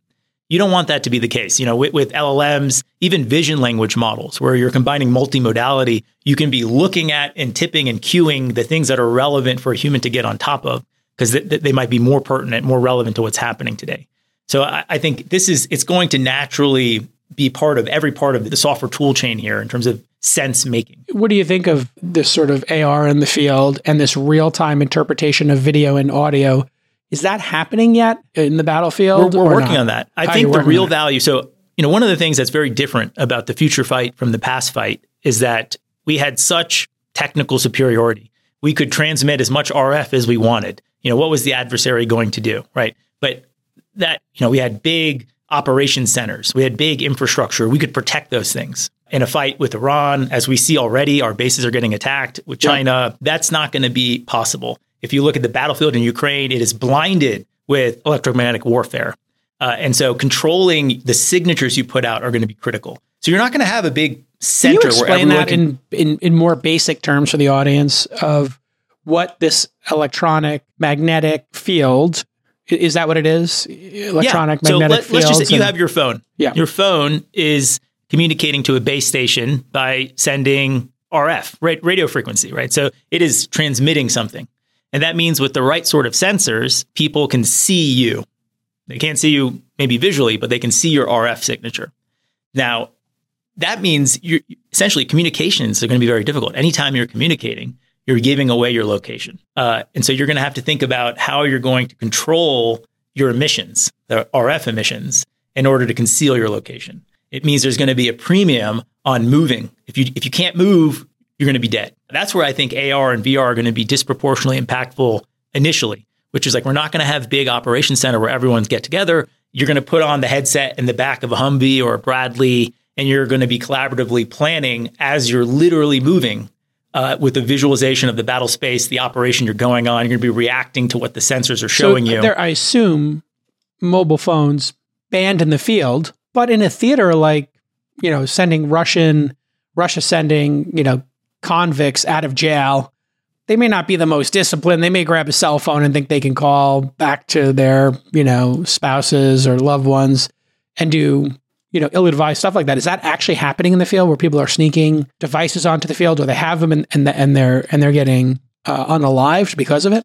You don't want that to be the case. You know, with, with L L Ms, even vision language models, where you're combining multimodality, you can be looking at and tipping and queuing the things that are relevant for a human to get on top of, because th- th- they might be more pertinent, more relevant to what's happening today. So I, I think this is, it's going to naturally be part of every part of the software tool chain here in terms of sense making. What do you think of this sort of A R in the field and this real-time interpretation of video and audio? Is that happening yet in the battlefield? We're, we're working not? on that. I How think the real value, so, you know, one of the things that's very different about the future fight from the past fight is that we had such technical superiority. We could transmit as much R F as we wanted. You know, what was the adversary going to do, right? But that, you know, we had big operation centers. We had big infrastructure. We could protect those things. In a fight with Iran, as we see already, our bases are getting attacked. With China, yeah. That's not going to be possible. If you look at the battlefield in Ukraine, it is blinded with electromagnetic warfare. Uh, and so controlling the signatures you put out are going to be critical. So you're not going to have a big center Can you explain where everyone that can... in, in, in more basic terms for the audience of what this electronic magnetic field, is that what it is? Electronic yeah. magnetic so let, let's just say and, you have your phone. Yeah. Your phone is communicating to a base station by sending R F, radio frequency, right? So it is transmitting something. And that means with the right sort of sensors, people can see you. They can't see you maybe visually, but they can see your R F signature. Now, that means you're, essentially communications are going to be very difficult. Anytime you're communicating, you're giving away your location. Uh, and so you're going to have to think about how you're going to control your emissions, the R F emissions, in order to conceal your location. It means there's going to be a premium on moving. If you if you can't move, you're going to be dead. That's where I think A R and V R are going to be disproportionately impactful initially, which is like, we're not going to have big operation center where everyone's get together. You're going to put on the headset in the back of a Humvee or a Bradley, and you're going to be collaboratively planning as you're literally moving uh, with the visualization of the battle space, the operation you're going on. You're going to be reacting to what the sensors are showing so you. There, I assume mobile phones banned in the field, but in a theater like, you know, sending Russian, Russia sending, you know, convicts out of jail, they may not be the most disciplined. They may grab a cell phone and think they can call back to their, you know, spouses or loved ones and do, you know, ill-advised stuff like that. Is that actually happening in the field where people are sneaking devices onto the field, or they have them and and, the, and they're and they're getting uh, unalived because of it?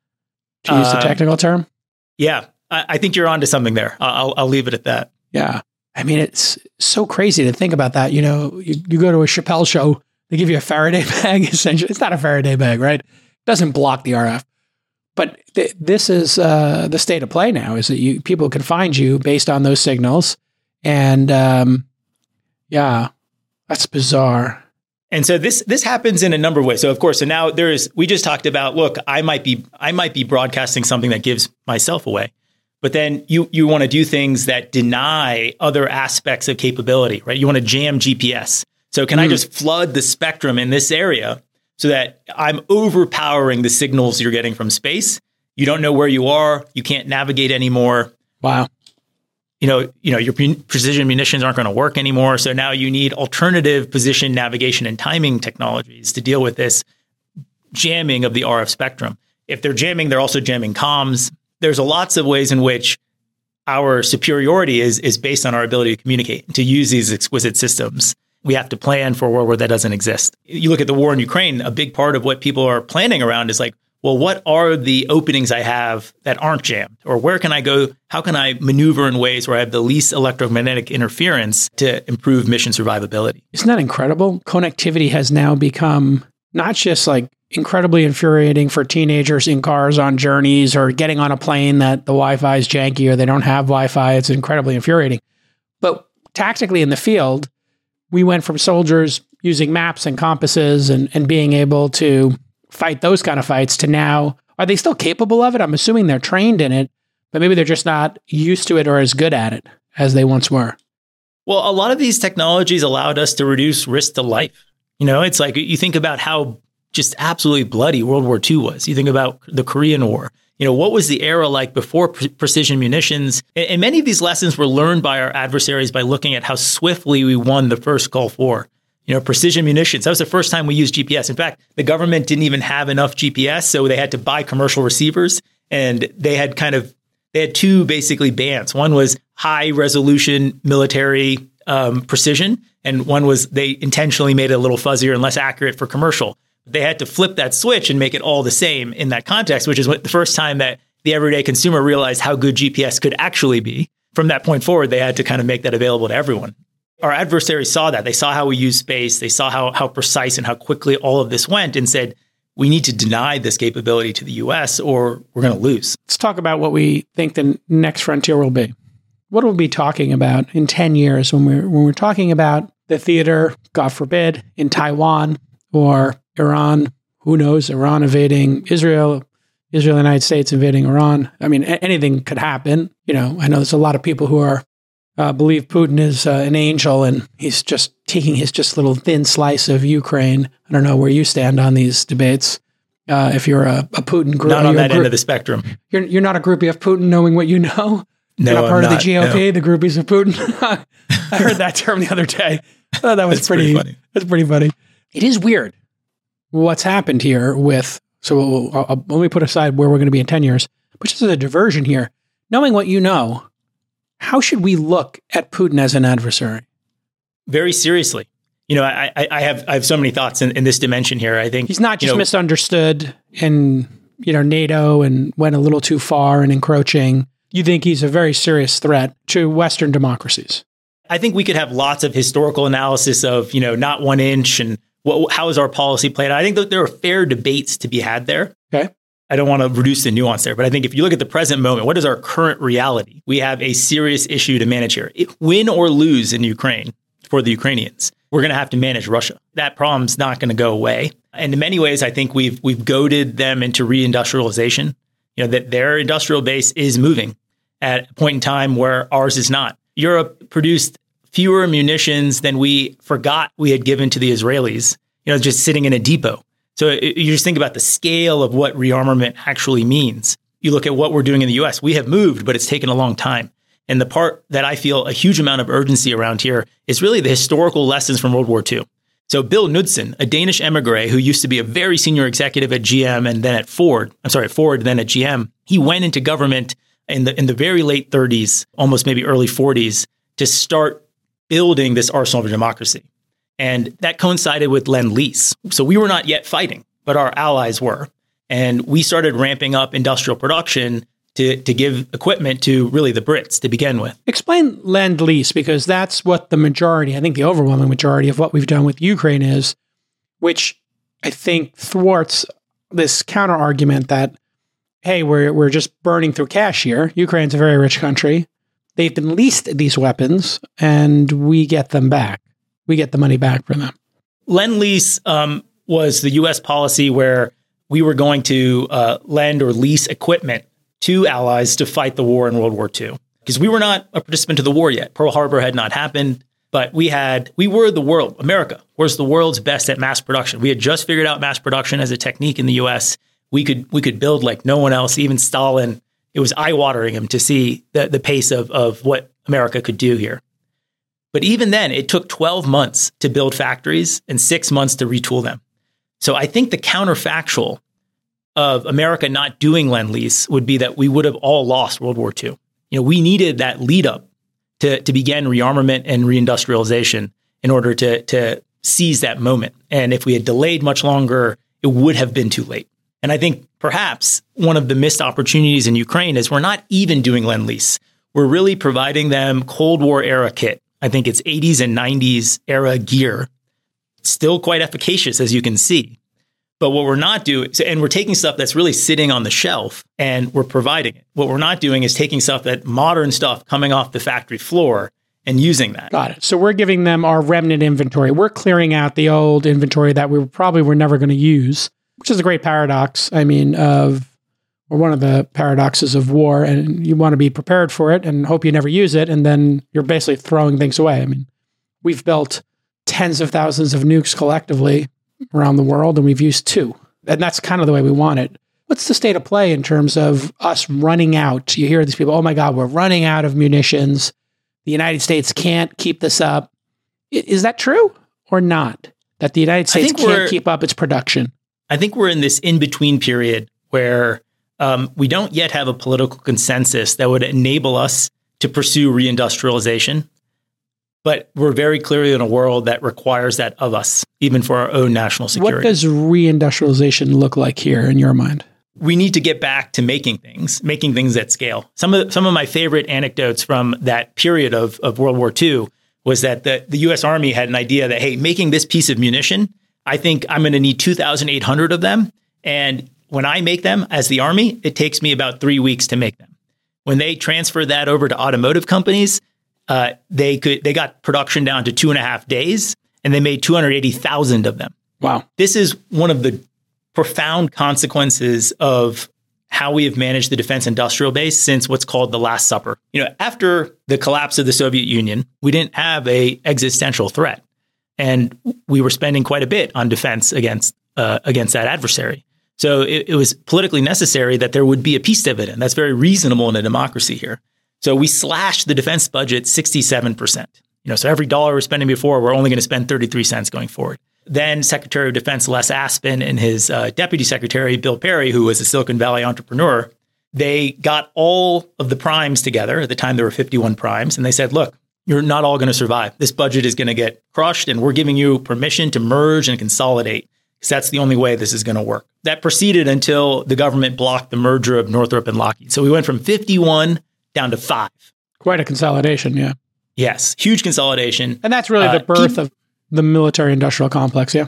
To use uh, the technical term. Yeah, I, I think you're onto something there. I'll I'll leave it at that. Yeah, I mean, it's so crazy to think about that. You know, you, you go to a Chappelle show. They give you a Faraday bag, essentially. It's not a Faraday bag, right? It doesn't block the R F. But th- this is uh, the state of play now, is that you people can find you based on those signals. And um, yeah, that's bizarre. And so this this happens in a number of ways. So of course, so now there is, we just talked about, look, I might be I might be broadcasting something that gives myself away. But then you you want to do things that deny other aspects of capability, right? You want to jam G P S. So can mm. I just flood the spectrum in this area so that I'm overpowering the signals you're getting from space? You don't know where you are. You can't navigate anymore. Wow. You know, you know, your precision munitions aren't going to work anymore. So now you need alternative position, navigation, and timing technologies to deal with this jamming of the R F spectrum. If they're jamming, they're also jamming comms. There's lots of ways in which our superiority is is based on our ability to communicate, to use these exquisite systems. We have to plan for a world where that doesn't exist. You look at the war in Ukraine, a big part of what people are planning around is like, well, what are the openings I have that aren't jammed? Or where can I go? How can I maneuver in ways where I have the least electromagnetic interference to improve mission survivability? Isn't that incredible? Connectivity has now become not just like incredibly infuriating for teenagers in cars on journeys or getting on a plane that the Wi-Fi is janky or they don't have Wi-Fi. It's incredibly infuriating. But tactically in the field, we went from soldiers using maps and compasses and, and being able to fight those kind of fights to now, are they still capable of it? I'm assuming they're trained in it, but maybe they're just not used to it or as good at it as they once were. Well, a lot of these technologies allowed us to reduce risk to life. You know, it's like you think about how just absolutely bloody World War Two was. You think about the Korean War. You know, what was the era like before pre- precision munitions? And, and many of these lessons were learned by our adversaries by looking at how swiftly we won the first Gulf War. You know, precision munitions. That was the first time we used G P S. In fact, the government didn't even have enough G P S, so they had to buy commercial receivers. And they had kind of, they had two basically bands. One was high resolution military um, precision, and one was they intentionally made it a little fuzzier and less accurate for commercial. They had to flip that switch and make it all the same in that context, which is what, the first time that the everyday consumer realized how good G P S could actually be. From that point forward, they had to kind of make that available to everyone. Our adversaries saw that. They saw how we use space. They saw how how precise and how quickly all of this went and said, we need to deny this capability to the U S or we're going to lose. Let's talk about what we think the next frontier will be. What will we be talking about in ten years when we're, when we're talking about the theater, God forbid, in Taiwan or Iran? Who knows? Iran invading Israel, Israel, United States invading Iran. I mean, a- anything could happen. You know, I know there's a lot of people who are uh, believe Putin is uh, an angel and he's just taking his just little thin slice of Ukraine. I don't know where you stand on these debates. Uh, if you're a, a Putin group, not on that group, end of the spectrum. You're you're not a groupie of Putin, knowing what you know. No, you're not part I'm of the G O P, no. the groupies of Putin. I heard that term the other day. Oh, that was That's pretty. pretty funny. That's pretty funny. It is weird what's happened here with. So I'll, I'll, let me put aside where we're going to be in ten years, but just as a diversion here, knowing what you know, how should we look at Putin as an adversary? Very seriously. You know, I, I, I have I have so many thoughts in, in this dimension here. I think He's not just you know, misunderstood and, you know, NATO and went a little too far and encroaching. You think he's a very serious threat to Western democracies? I think we could have lots of historical analysis of, you know, not one inch and what, how is our policy played out. I think that there are fair debates to be had there. Okay. I don't want to reduce the nuance there, but I think if you look at the present moment, what is our current reality? We have a serious issue to manage here. It, win or lose in Ukraine for the Ukrainians, we're going to have to manage Russia. That problem's not going to go away. And in many ways, I think we've we've goaded them into reindustrialization. You know, that their industrial base is moving at a point in time where ours is not. Europe produced fewer munitions than we forgot we had given to the Israelis, you know, just sitting in a depot. So it, you just think about the scale of what rearmament actually means. You look at what we're doing in the U S, we have moved, but it's taken a long time. And the part that I feel a huge amount of urgency around here is really the historical lessons from World War Two. So Bill Knudsen, a Danish emigre who used to be a very senior executive at G M and then at Ford, I'm sorry, at Ford, then at G M, he went into government in the in the very late thirties, almost maybe early forties, to start building this arsenal of democracy. And that coincided with Lend-Lease. So we were not yet fighting, but our allies were. And we started ramping up industrial production to, to give equipment to really the Brits to begin with. Explain Lend-Lease, because that's what the majority, I think the overwhelming majority of what we've done with Ukraine is, which I think thwarts this counter argument that, hey, we're we're just burning through cash here. Ukraine's a very rich country. They've been leased these weapons, and we get them back. We get the money back from them. Lend-Lease um, was the U S policy where we were going to uh, lend or lease equipment to allies to fight the war in World War Two. Because we were not a participant to the war yet. Pearl Harbor had not happened, but we had, we were the world, America was the world's best at mass production. We had just figured out mass production as a technique in the U S. We could we could build like no one else, even Stalin. It was eye-watering him to see the, the pace of, of what America could do here. But even then, it took twelve months to build factories and six months to retool them. So I think the counterfactual of America not doing Lend-Lease would be that we would have all lost World War Two. You know, we needed that lead up to, to begin rearmament and reindustrialization in order to, to seize that moment. And if we had delayed much longer, it would have been too late. And I think perhaps one of the missed opportunities in Ukraine is we're not even doing Lend-Lease. We're really providing them Cold War era kit. I think it's eighties and nineties era gear. Still quite efficacious, as you can see. But what we're not doing, and we're taking stuff that's really sitting on the shelf and we're providing it. What we're not doing is taking stuff that modern stuff coming off the factory floor and using that. Got it. So we're giving them our remnant inventory. We're clearing out the old inventory that we probably were never going to use, which is a great paradox. I mean, of or one of the paradoxes of war, and you want to be prepared for it and hope you never use it, and then you're basically throwing things away. I mean, we've built tens of thousands of nukes collectively around the world, and we've used two. And that's kind of the way we want it. What's the state of play in terms of us running out? You hear these people, oh my God, we're running out of munitions. The United States can't keep this up. Is that true or not? That the United States can't keep up its production? I think we're in this in-between period where um, we don't yet have a political consensus that would enable us to pursue reindustrialization. But we're very clearly in a world that requires that of us, even for our own national security. What does reindustrialization look like here in your mind? We need to get back to making things, making things at scale. Some of some of my favorite anecdotes from that period of, of World War Two was that the, the U S Army had an idea that, hey, making this piece of munition, I think I'm going to need two thousand eight hundred of them. And when I make them as the Army, it takes me about three weeks to make them. When they transferred that over to automotive companies, uh, they could they got production down to two and a half days, and they made two hundred eighty thousand of them. Wow. This is one of the profound consequences of how we have managed the defense industrial base since what's called the Last Supper. You know, after the collapse of the Soviet Union, we didn't have a existential threat, and we were spending quite a bit on defense against uh, against that adversary. So it, it was politically necessary that there would be a peace dividend. That's very reasonable in a democracy here. So we slashed the defense budget sixty-seven percent. You know, so every dollar we're spending before, we're only going to spend thirty-three cents going forward. Then Secretary of Defense Les Aspin and his uh, Deputy Secretary Bill Perry, who was a Silicon Valley entrepreneur, they got all of the primes together. At the time, there were fifty-one primes. And they said, look, you're not all going to survive. This budget is going to get crushed, and we're giving you permission to merge and consolidate, because that's the only way this is going to work. That proceeded until the government blocked the merger of Northrop and Lockheed. So we went from fifty-one down to five. Quite a consolidation, yeah. Yes, huge consolidation. And that's really uh, the birth keep, of the military industrial complex, yeah?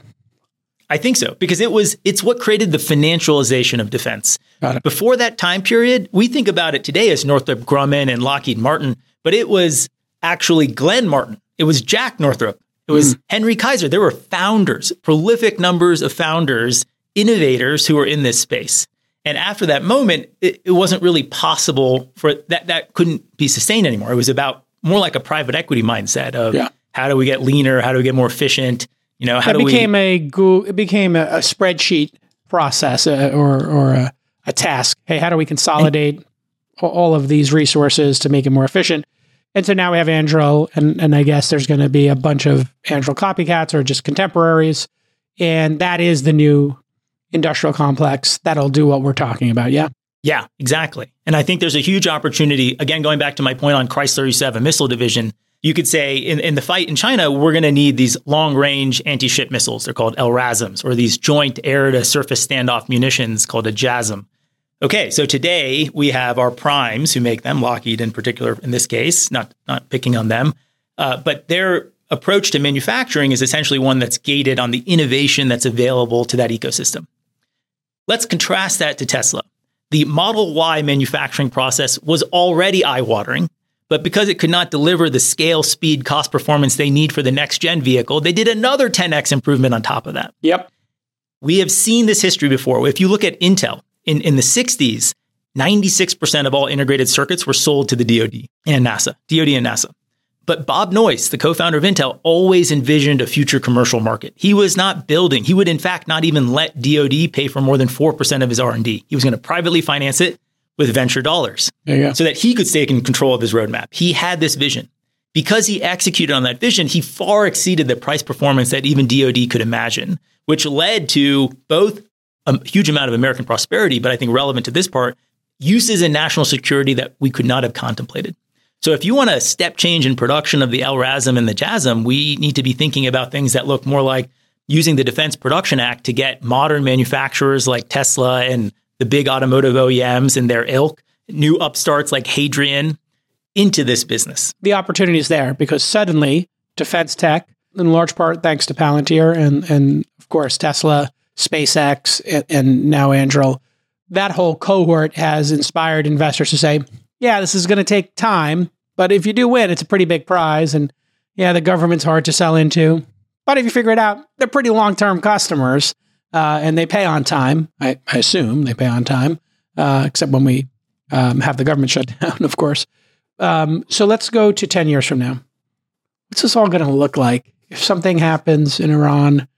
I think so, because it was it's what created the financialization of defense. Got it. Before that time period, we think about it today as Northrop Grumman and Lockheed Martin, but it was actually Glenn Martin. It was Jack Northrop. It was mm. Henry Kaiser. There were founders, prolific numbers of founders, innovators who were in this space. And after that moment, it, it wasn't really possible for that. That couldn't be sustained anymore. It was about more like a private equity mindset of yeah. how do we get leaner? How do we get more efficient? You know, how it do became we? A go- it became a, a spreadsheet process uh, or or a, a task. Hey, how do we consolidate and, all of these resources to make it more efficient? And so now we have Anduril, and, and I guess there's going to be a bunch of Anduril copycats or just contemporaries. And that is the new industrial complex that'll do what we're talking about. Yeah. Yeah, exactly. And I think there's a huge opportunity. Again, going back to my point on Chrysler U S A V A missile division, you could say in, in the fight in China, we're going to need these long-range anti-ship missiles. They're called L RASMs, or these joint air-to-surface standoff munitions called a J A S M. Okay, so today we have our primes who make them, Lockheed in particular in this case, not, not picking on them, uh, but their approach to manufacturing is essentially one that's gated on the innovation that's available to that ecosystem. Let's contrast that to Tesla. The Model Y manufacturing process was already eye-watering, but because it could not deliver the scale, speed, cost, performance they need for the next-gen vehicle, they did another ten x improvement on top of that. Yep. We have seen this history before. If you look at Intel, in, in the sixties, ninety-six percent of all integrated circuits were sold to the D O D and NASA, D O D and NASA. But Bob Noyce, the co-founder of Intel, always envisioned a future commercial market. He was not building. He would, in fact, not even let D O D pay for more than four percent of his R and D. He was going to privately finance it with venture dollars so that he could stay in control of his roadmap. He had this vision. Because he executed on that vision, he far exceeded the price performance that even D O D could imagine, which led to both a huge amount of American prosperity, but I think relevant to this part, uses in national security that we could not have contemplated. So if you want a step change in production of the L RASM and the J A S M, we need to be thinking about things that look more like using the Defense Production Act to get modern manufacturers like Tesla and the big automotive O E Ms and their ilk, new upstarts like Hadrian, into this business. The opportunity is there because suddenly defense tech, in large part thanks to Palantir and, and of course, Tesla, SpaceX, and, and now Anduril, that whole cohort has inspired investors to say, yeah, this is going to take time, but if you do win, it's a pretty big prize. And yeah, the government's hard to sell into. But if you figure it out, they're pretty long-term customers uh, and they pay on time. I, I assume they pay on time, uh, except when we um, have the government shut down, of course. Um, so let's go to ten years from now. What's this all going to look like if something happens in Iran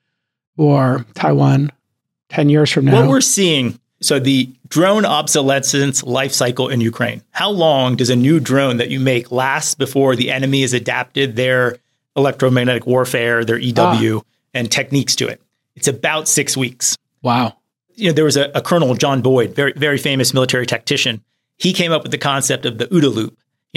or Taiwan ten years from now? What we're seeing, so the drone obsolescence life cycle in Ukraine. How long does a new drone that you make last before the enemy has adapted their electromagnetic warfare, their E W, ah. and techniques to it? It's about six weeks. Wow. You know, there was a, a Colonel John Boyd, very, very famous military tactician. He came up with the concept of the OODA loop. You know,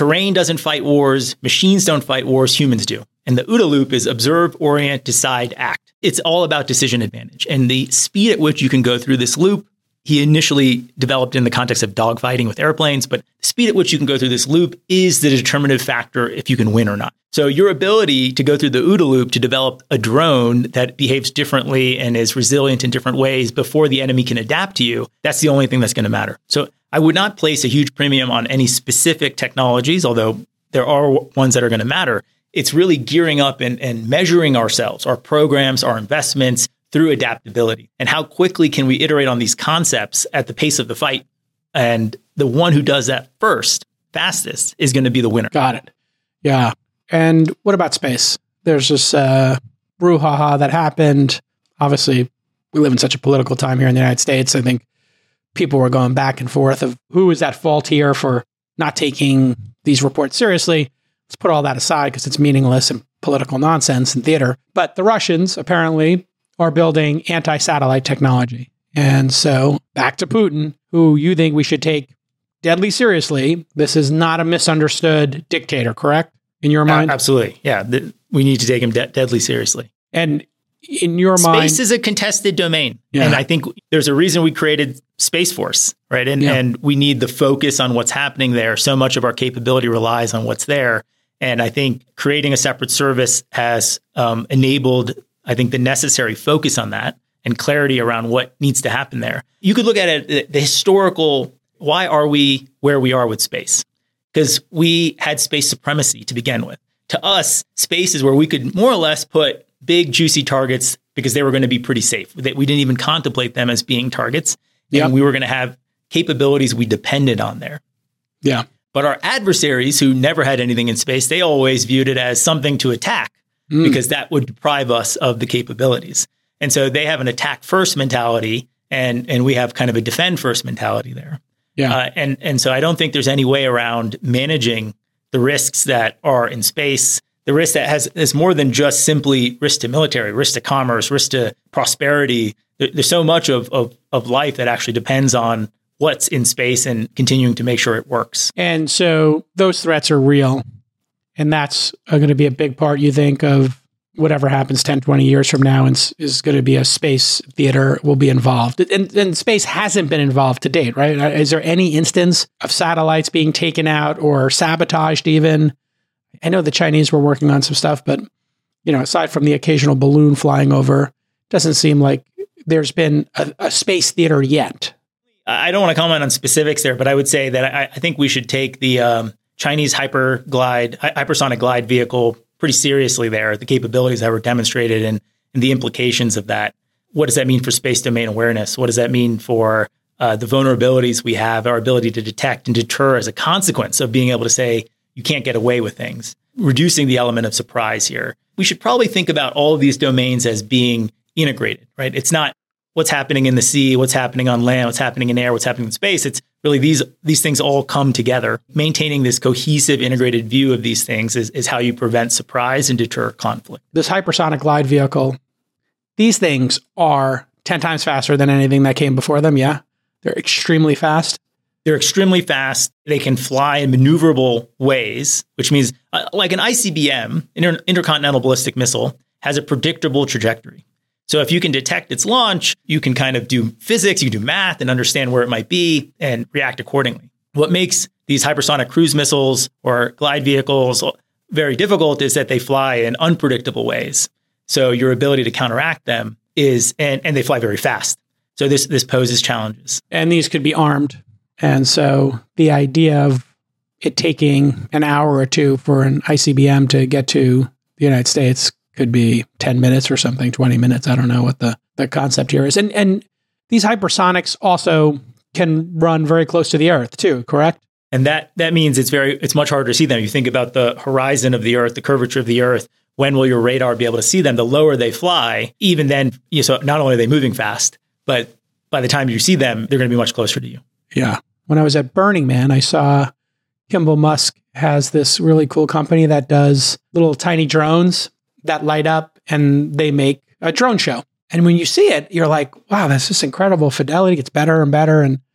terrain doesn't fight wars, machines don't fight wars, humans do. And the OODA loop is observe, orient, decide, act. It's all about decision advantage. And the speed at which you can go through this loop, he initially developed in the context of dogfighting with airplanes, but the speed at which you can go through this loop is the determinative factor if you can win or not. So your ability to go through the OODA loop to develop a drone that behaves differently and is resilient in different ways before the enemy can adapt to you, that's the only thing that's going to matter. So I would not place a huge premium on any specific technologies, although there are ones that are going to matter. It's really gearing up and, and measuring ourselves, our programs, our investments through adaptability. And how quickly can we iterate on these concepts at the pace of the fight? And the one who does that first, fastest, is going to be the winner. Got it. Yeah. And what about space? There's this uh, brouhaha that happened. Obviously, we live in such a political time here in the United States. I think people were going back and forth of who is at fault here for not taking these reports seriously. Let's put all that aside because it's meaningless and political nonsense and theater. But the Russians apparently are building anti-satellite technology. And so back to Putin, who you think we should take deadly seriously. This is not a misunderstood dictator, correct? In your mind? Uh, absolutely. Yeah. The, we need to take him de- deadly seriously. And in your Space mind... Space is a contested domain. Yeah. And I think there's a reason we created Space Force, right? And, yeah. and we need the focus on what's happening there. So much of our capability relies on what's there. And I think creating a separate service has um, enabled, I think, the necessary focus on that and clarity around what needs to happen there. You could look at it, the historical, why are we where we are with space? Because we had space supremacy to begin with. To us, space is where we could more or less put big, juicy targets because they were going to be pretty safe. We didn't even contemplate them as being targets. Yep. And we were going to have capabilities we depended on there. Yeah. But our adversaries who never had anything in space, they always viewed it as something to attack mm. because that would deprive us of the capabilities. And so they have an attack first mentality and, and we have kind of a defend first mentality there. Yeah. Uh, and, and so I don't think there's any way around managing the risks that are in space. The risk that has is more than just simply risk to military, risk to commerce, risk to prosperity. There, there's so much of, of, of life that actually depends on what's in space and continuing to make sure it works. And so those threats are real. And that's going to be a big part, you think, of whatever happens ten, twenty years from now and is going to be a space theater will be involved. And, and space hasn't been involved to date, right? Is there any instance of satellites being taken out or sabotaged even? I know the Chinese were working on some stuff, but you know, aside from the occasional balloon flying over, it doesn't seem like there's been a, a space theater yet. I don't want to comment on specifics there, but I would say that I, I think we should take the um, Chinese hyper glide, hypersonic glide vehicle pretty seriously there, the capabilities that were demonstrated and, and the implications of that. What does that mean for space domain awareness? What does that mean for uh, the vulnerabilities we have, our ability to detect and deter as a consequence of being able to say, you can't get away with things, reducing the element of surprise here. We should probably think about all of these domains as being integrated, right? It's not what's happening in the sea, what's happening on land, what's happening in air, what's happening in space. It's really these these things all come together. Maintaining this cohesive, integrated view of these things is, is how you prevent surprise and deter conflict. This hypersonic glide vehicle, these things are ten times faster than anything that came before them, yeah? They're extremely fast. They're extremely fast. They can fly in maneuverable ways, which means uh, like an I C B M, inter- intercontinental ballistic missile, has a predictable trajectory. So if you can detect its launch, you can kind of do physics, you can do math and understand where it might be and react accordingly. What makes these hypersonic cruise missiles or glide vehicles very difficult is that they fly in unpredictable ways. So your ability to counteract them is, and, and they fly very fast. So this this poses challenges. And these could be armed. And so the idea of it taking an hour or two for an I C B M to get to the United States could be ten minutes or something, twenty minutes. I don't know what the, the concept here is. And and these hypersonics also can run very close to the Earth too, correct? And that that means it's very it's much harder to see them. You think about the horizon of the Earth, the curvature of the Earth. When will your radar be able to see them? The lower they fly, even then, you know, so not only are they moving fast, but by the time you see them, they're going to be much closer to you. Yeah. When I was at Burning Man, I saw Kimball Musk has this really cool company that does little tiny drones that light up and they make a drone show. And when you see it, you're like, wow, that's just incredible fidelity. It's better and better. And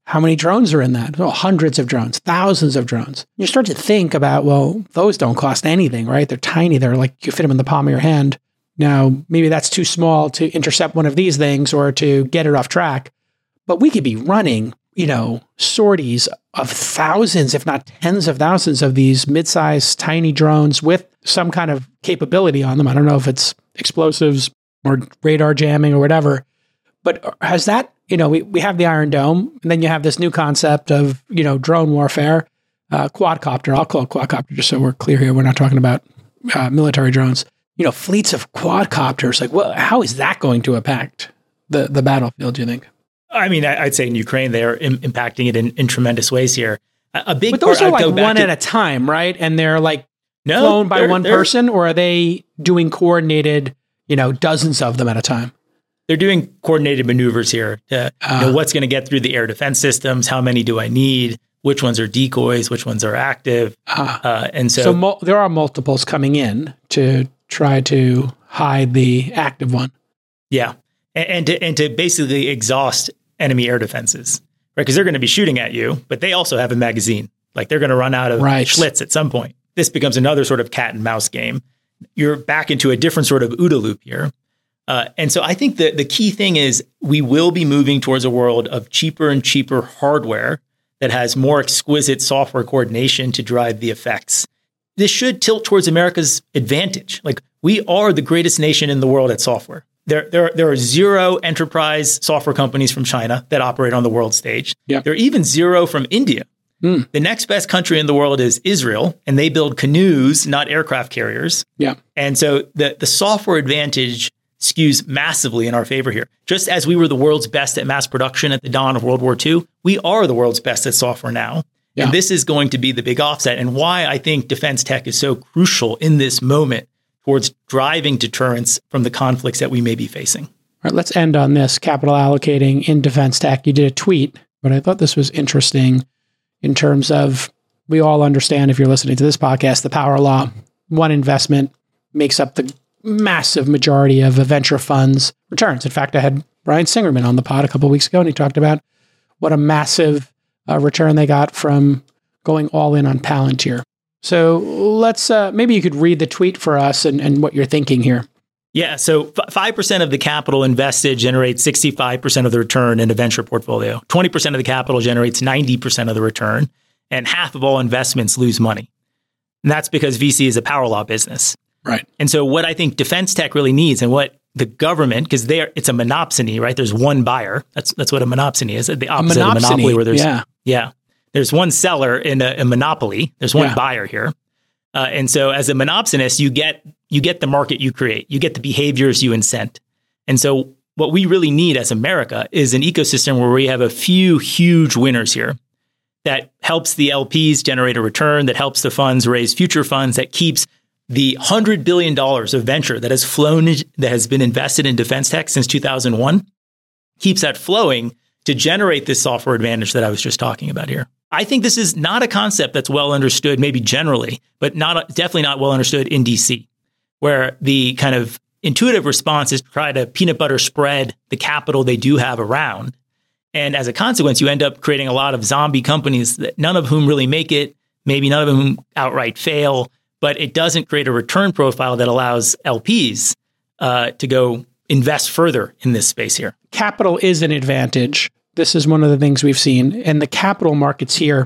how many drones are in that? Well, hundreds of drones, thousands of drones. You start to think about, well, those don't cost anything, right? They're tiny. They're like, you fit them in the palm of your hand. Now, maybe that's too small to intercept one of these things or to get it off track. But we could be running, you know, sorties of thousands, if not tens of thousands of these mid-sized tiny drones with some kind of capability on them. I don't know if it's explosives or radar jamming or whatever. But has that, you know, we, we have the Iron Dome, and then you have this new concept of, you know, drone warfare, uh, quadcopter. I'll call it quadcopter just so we're clear here. We're not talking about uh, military drones. You know, fleets of quadcopters. Like, well, how is that going to impact the, the battlefield, do you think? I mean, I'd say in Ukraine, they're im- impacting it in, in tremendous ways here. A, a big But those part, are like one to, at a time, right? And they're like no, flown by they're, one they're, person, or are they doing coordinated, you know, dozens of them at a time? They're doing coordinated maneuvers here to uh, know what's going to get through the air defense systems. How many do I need? Which ones are decoys? Which ones are active? Uh, uh, and so, so mul- there are multiples coming in to try to hide the active one. Yeah, and, and to and to basically exhaust enemy air defenses, right? Because they're going to be shooting at you, but they also have a magazine. Like they're going to run out of right. Schlitz at some point. This becomes another sort of cat and mouse game. You're back into a different sort of OODA loop here. Uh, and so I think the, the key thing is we will be moving towards a world of cheaper and cheaper hardware that has more exquisite software coordination to drive the effects. This should tilt towards America's advantage. Like we are the greatest nation in the world at software. There, there, there are zero enterprise software companies from China that operate on the world stage. Yep. There are even zero from India. Mm. The next best country in the world is Israel, and they build canoes, not aircraft carriers. Yeah. And so the, the software advantage skews massively in our favor here. Just as we were the world's best at mass production at the dawn of World War Two, we are the world's best at software now. Yeah. And this is going to be the big offset, and why I think defense tech is so crucial in this moment towards driving deterrence from the conflicts that we may be facing. All right, let's end on this, capital allocating in defense tech. You did a tweet, but I thought this was interesting in terms of, we all understand, if you're listening to this podcast, the power law. One investment makes up the massive majority of a venture fund's returns. In fact, I had Brian Singerman on the pod a couple of weeks ago, and he talked about what a massive uh, return they got from going all in on Palantir. So let's, uh, maybe you could read the tweet for us and, and what you're thinking here. Yeah, so f- five percent of the capital invested generates sixty-five percent of the return in a venture portfolio. twenty percent of the capital generates ninety percent of the return, and half of all investments lose money. And that's because V C is a power law business. Right. And so what I think defense tech really needs, and what the government, because there it's a monopsony, right? There's one buyer. That's that's what a monopsony is. The opposite of a monopoly, where there's yeah. yeah, there's one seller in a, a monopoly. There's one yeah. buyer here. Uh, and so as a monopsonist, you get you get the market you create. You get the behaviors you incent. And so what we really need as America is an ecosystem where we have a few huge winners here that helps the L Ps generate a return, that helps the funds raise future funds, that keeps the one hundred billion dollars of venture that has flown, that has been invested in defense tech since two thousand one, keeps that flowing to generate this software advantage that I was just talking about here. I think this is not a concept that's well understood, maybe generally, but not definitely not well understood in D C, where the kind of intuitive response is to try to peanut butter spread the capital they do have around. And as a consequence, you end up creating a lot of zombie companies, that none of whom really make it, maybe none of whom outright fail, but it doesn't create a return profile that allows L Ps uh, to go invest further in this space here. Capital is an advantage. This is one of the things we've seen. And the capital markets here,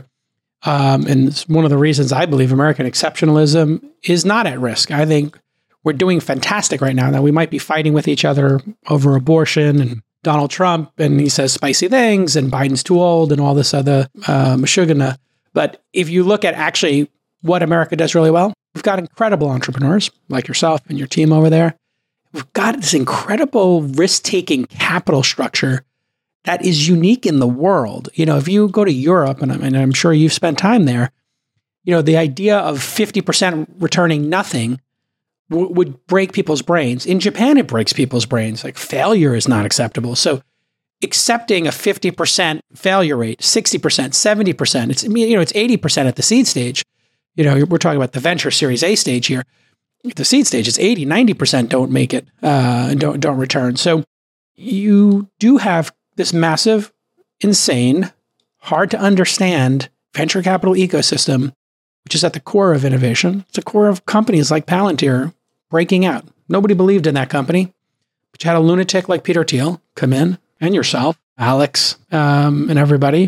um, and it's one of the reasons I believe American exceptionalism is not at risk. I think we're doing fantastic right now. Now, we might be fighting with each other over abortion and Donald Trump, and he says spicy things, and Biden's too old, and all this other uh, mashugana. But if you look at actually what America does really well, we've got incredible entrepreneurs like yourself and your team over there. We've got this incredible risk-taking capital structure that is unique in the world. You know, if you go to Europe, and I'm, and I'm sure you've spent time there, you know, the idea of fifty percent returning nothing w- would break people's brains. In Japan, it breaks people's brains. Like, failure is not acceptable. So accepting a fifty percent failure rate, sixty percent, seventy percent, it's, you know, it's eighty percent at the seed stage. You know, we're talking about the venture Series A stage here. At the seed stage, it's eighty, ninety percent don't make it uh, and don't, don't return. So you do have this massive, insane hard to understand venture capital ecosystem, which is at the core of innovation. It's the core of companies like Palantir breaking out. Nobody believed in that company, but you had a lunatic like Peter Thiel come in, and yourself, Alex, um, and everybody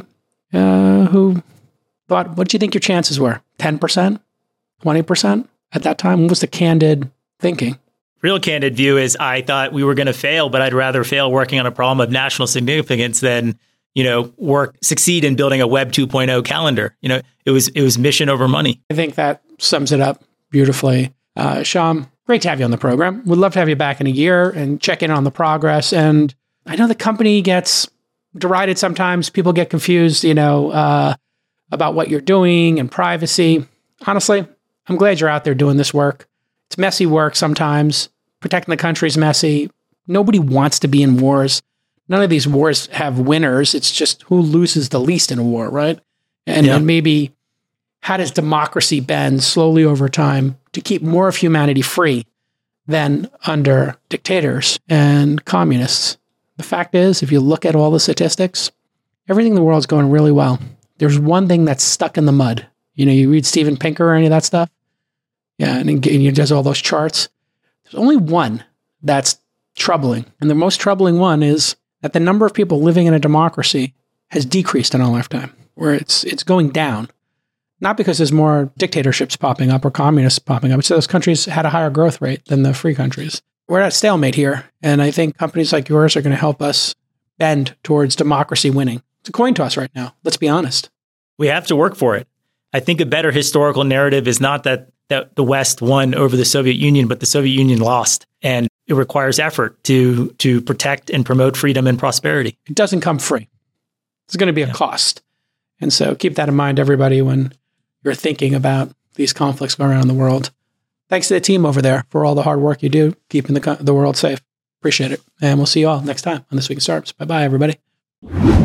uh, who thought, what do you think your chances were? ten percent? twenty percent? At that time, what was the candid thinking? Real candid view is I thought we were going to fail, but I'd rather fail working on a problem of national significance than, you know, work, succeed in building a Web two point oh calendar. You know, it was, it was mission over money. I think that sums it up beautifully. Uh, Shyam, great to have you on the program. We'd love to have you back in a year and check in on the progress. And I know the company gets derided sometimes. People get confused, you know, uh, about what you're doing and privacy. Honestly, I'm glad you're out there doing this work. It's messy work sometimes. Protecting the country is messy. Nobody wants to be in wars. None of these wars have winners. It's just who loses the least in a war, right? And, yeah. and maybe how does democracy bend slowly over time to keep more of humanity free than under dictators and communists? The fact is, if you look at all the statistics, everything in the world is going really well. There's one thing that's stuck in the mud. You know, you read Steven Pinker or any of that stuff. Yeah, and, and he does all those charts. There's only one that's troubling. And the most troubling one is that the number of people living in a democracy has decreased in our lifetime, where it's it's going down. Not because there's more dictatorships popping up or communists popping up. It's those countries had a higher growth rate than the free countries. We're at a stalemate here. And I think companies like yours are going to help us bend towards democracy winning. It's a coin toss right now. Let's be honest. We have to work for it. I think a better historical narrative is not that, that the West won over the Soviet Union, but the Soviet Union lost. And it requires effort to to protect and promote freedom and prosperity. It doesn't come free. It's going to be a yeah. cost. And so keep that in mind, everybody, when you're thinking about these conflicts going around in the world. Thanks to the team over there for all the hard work you do, keeping the, the world safe. Appreciate it. And we'll see you all next time on This Week in Startups. Bye-bye, everybody.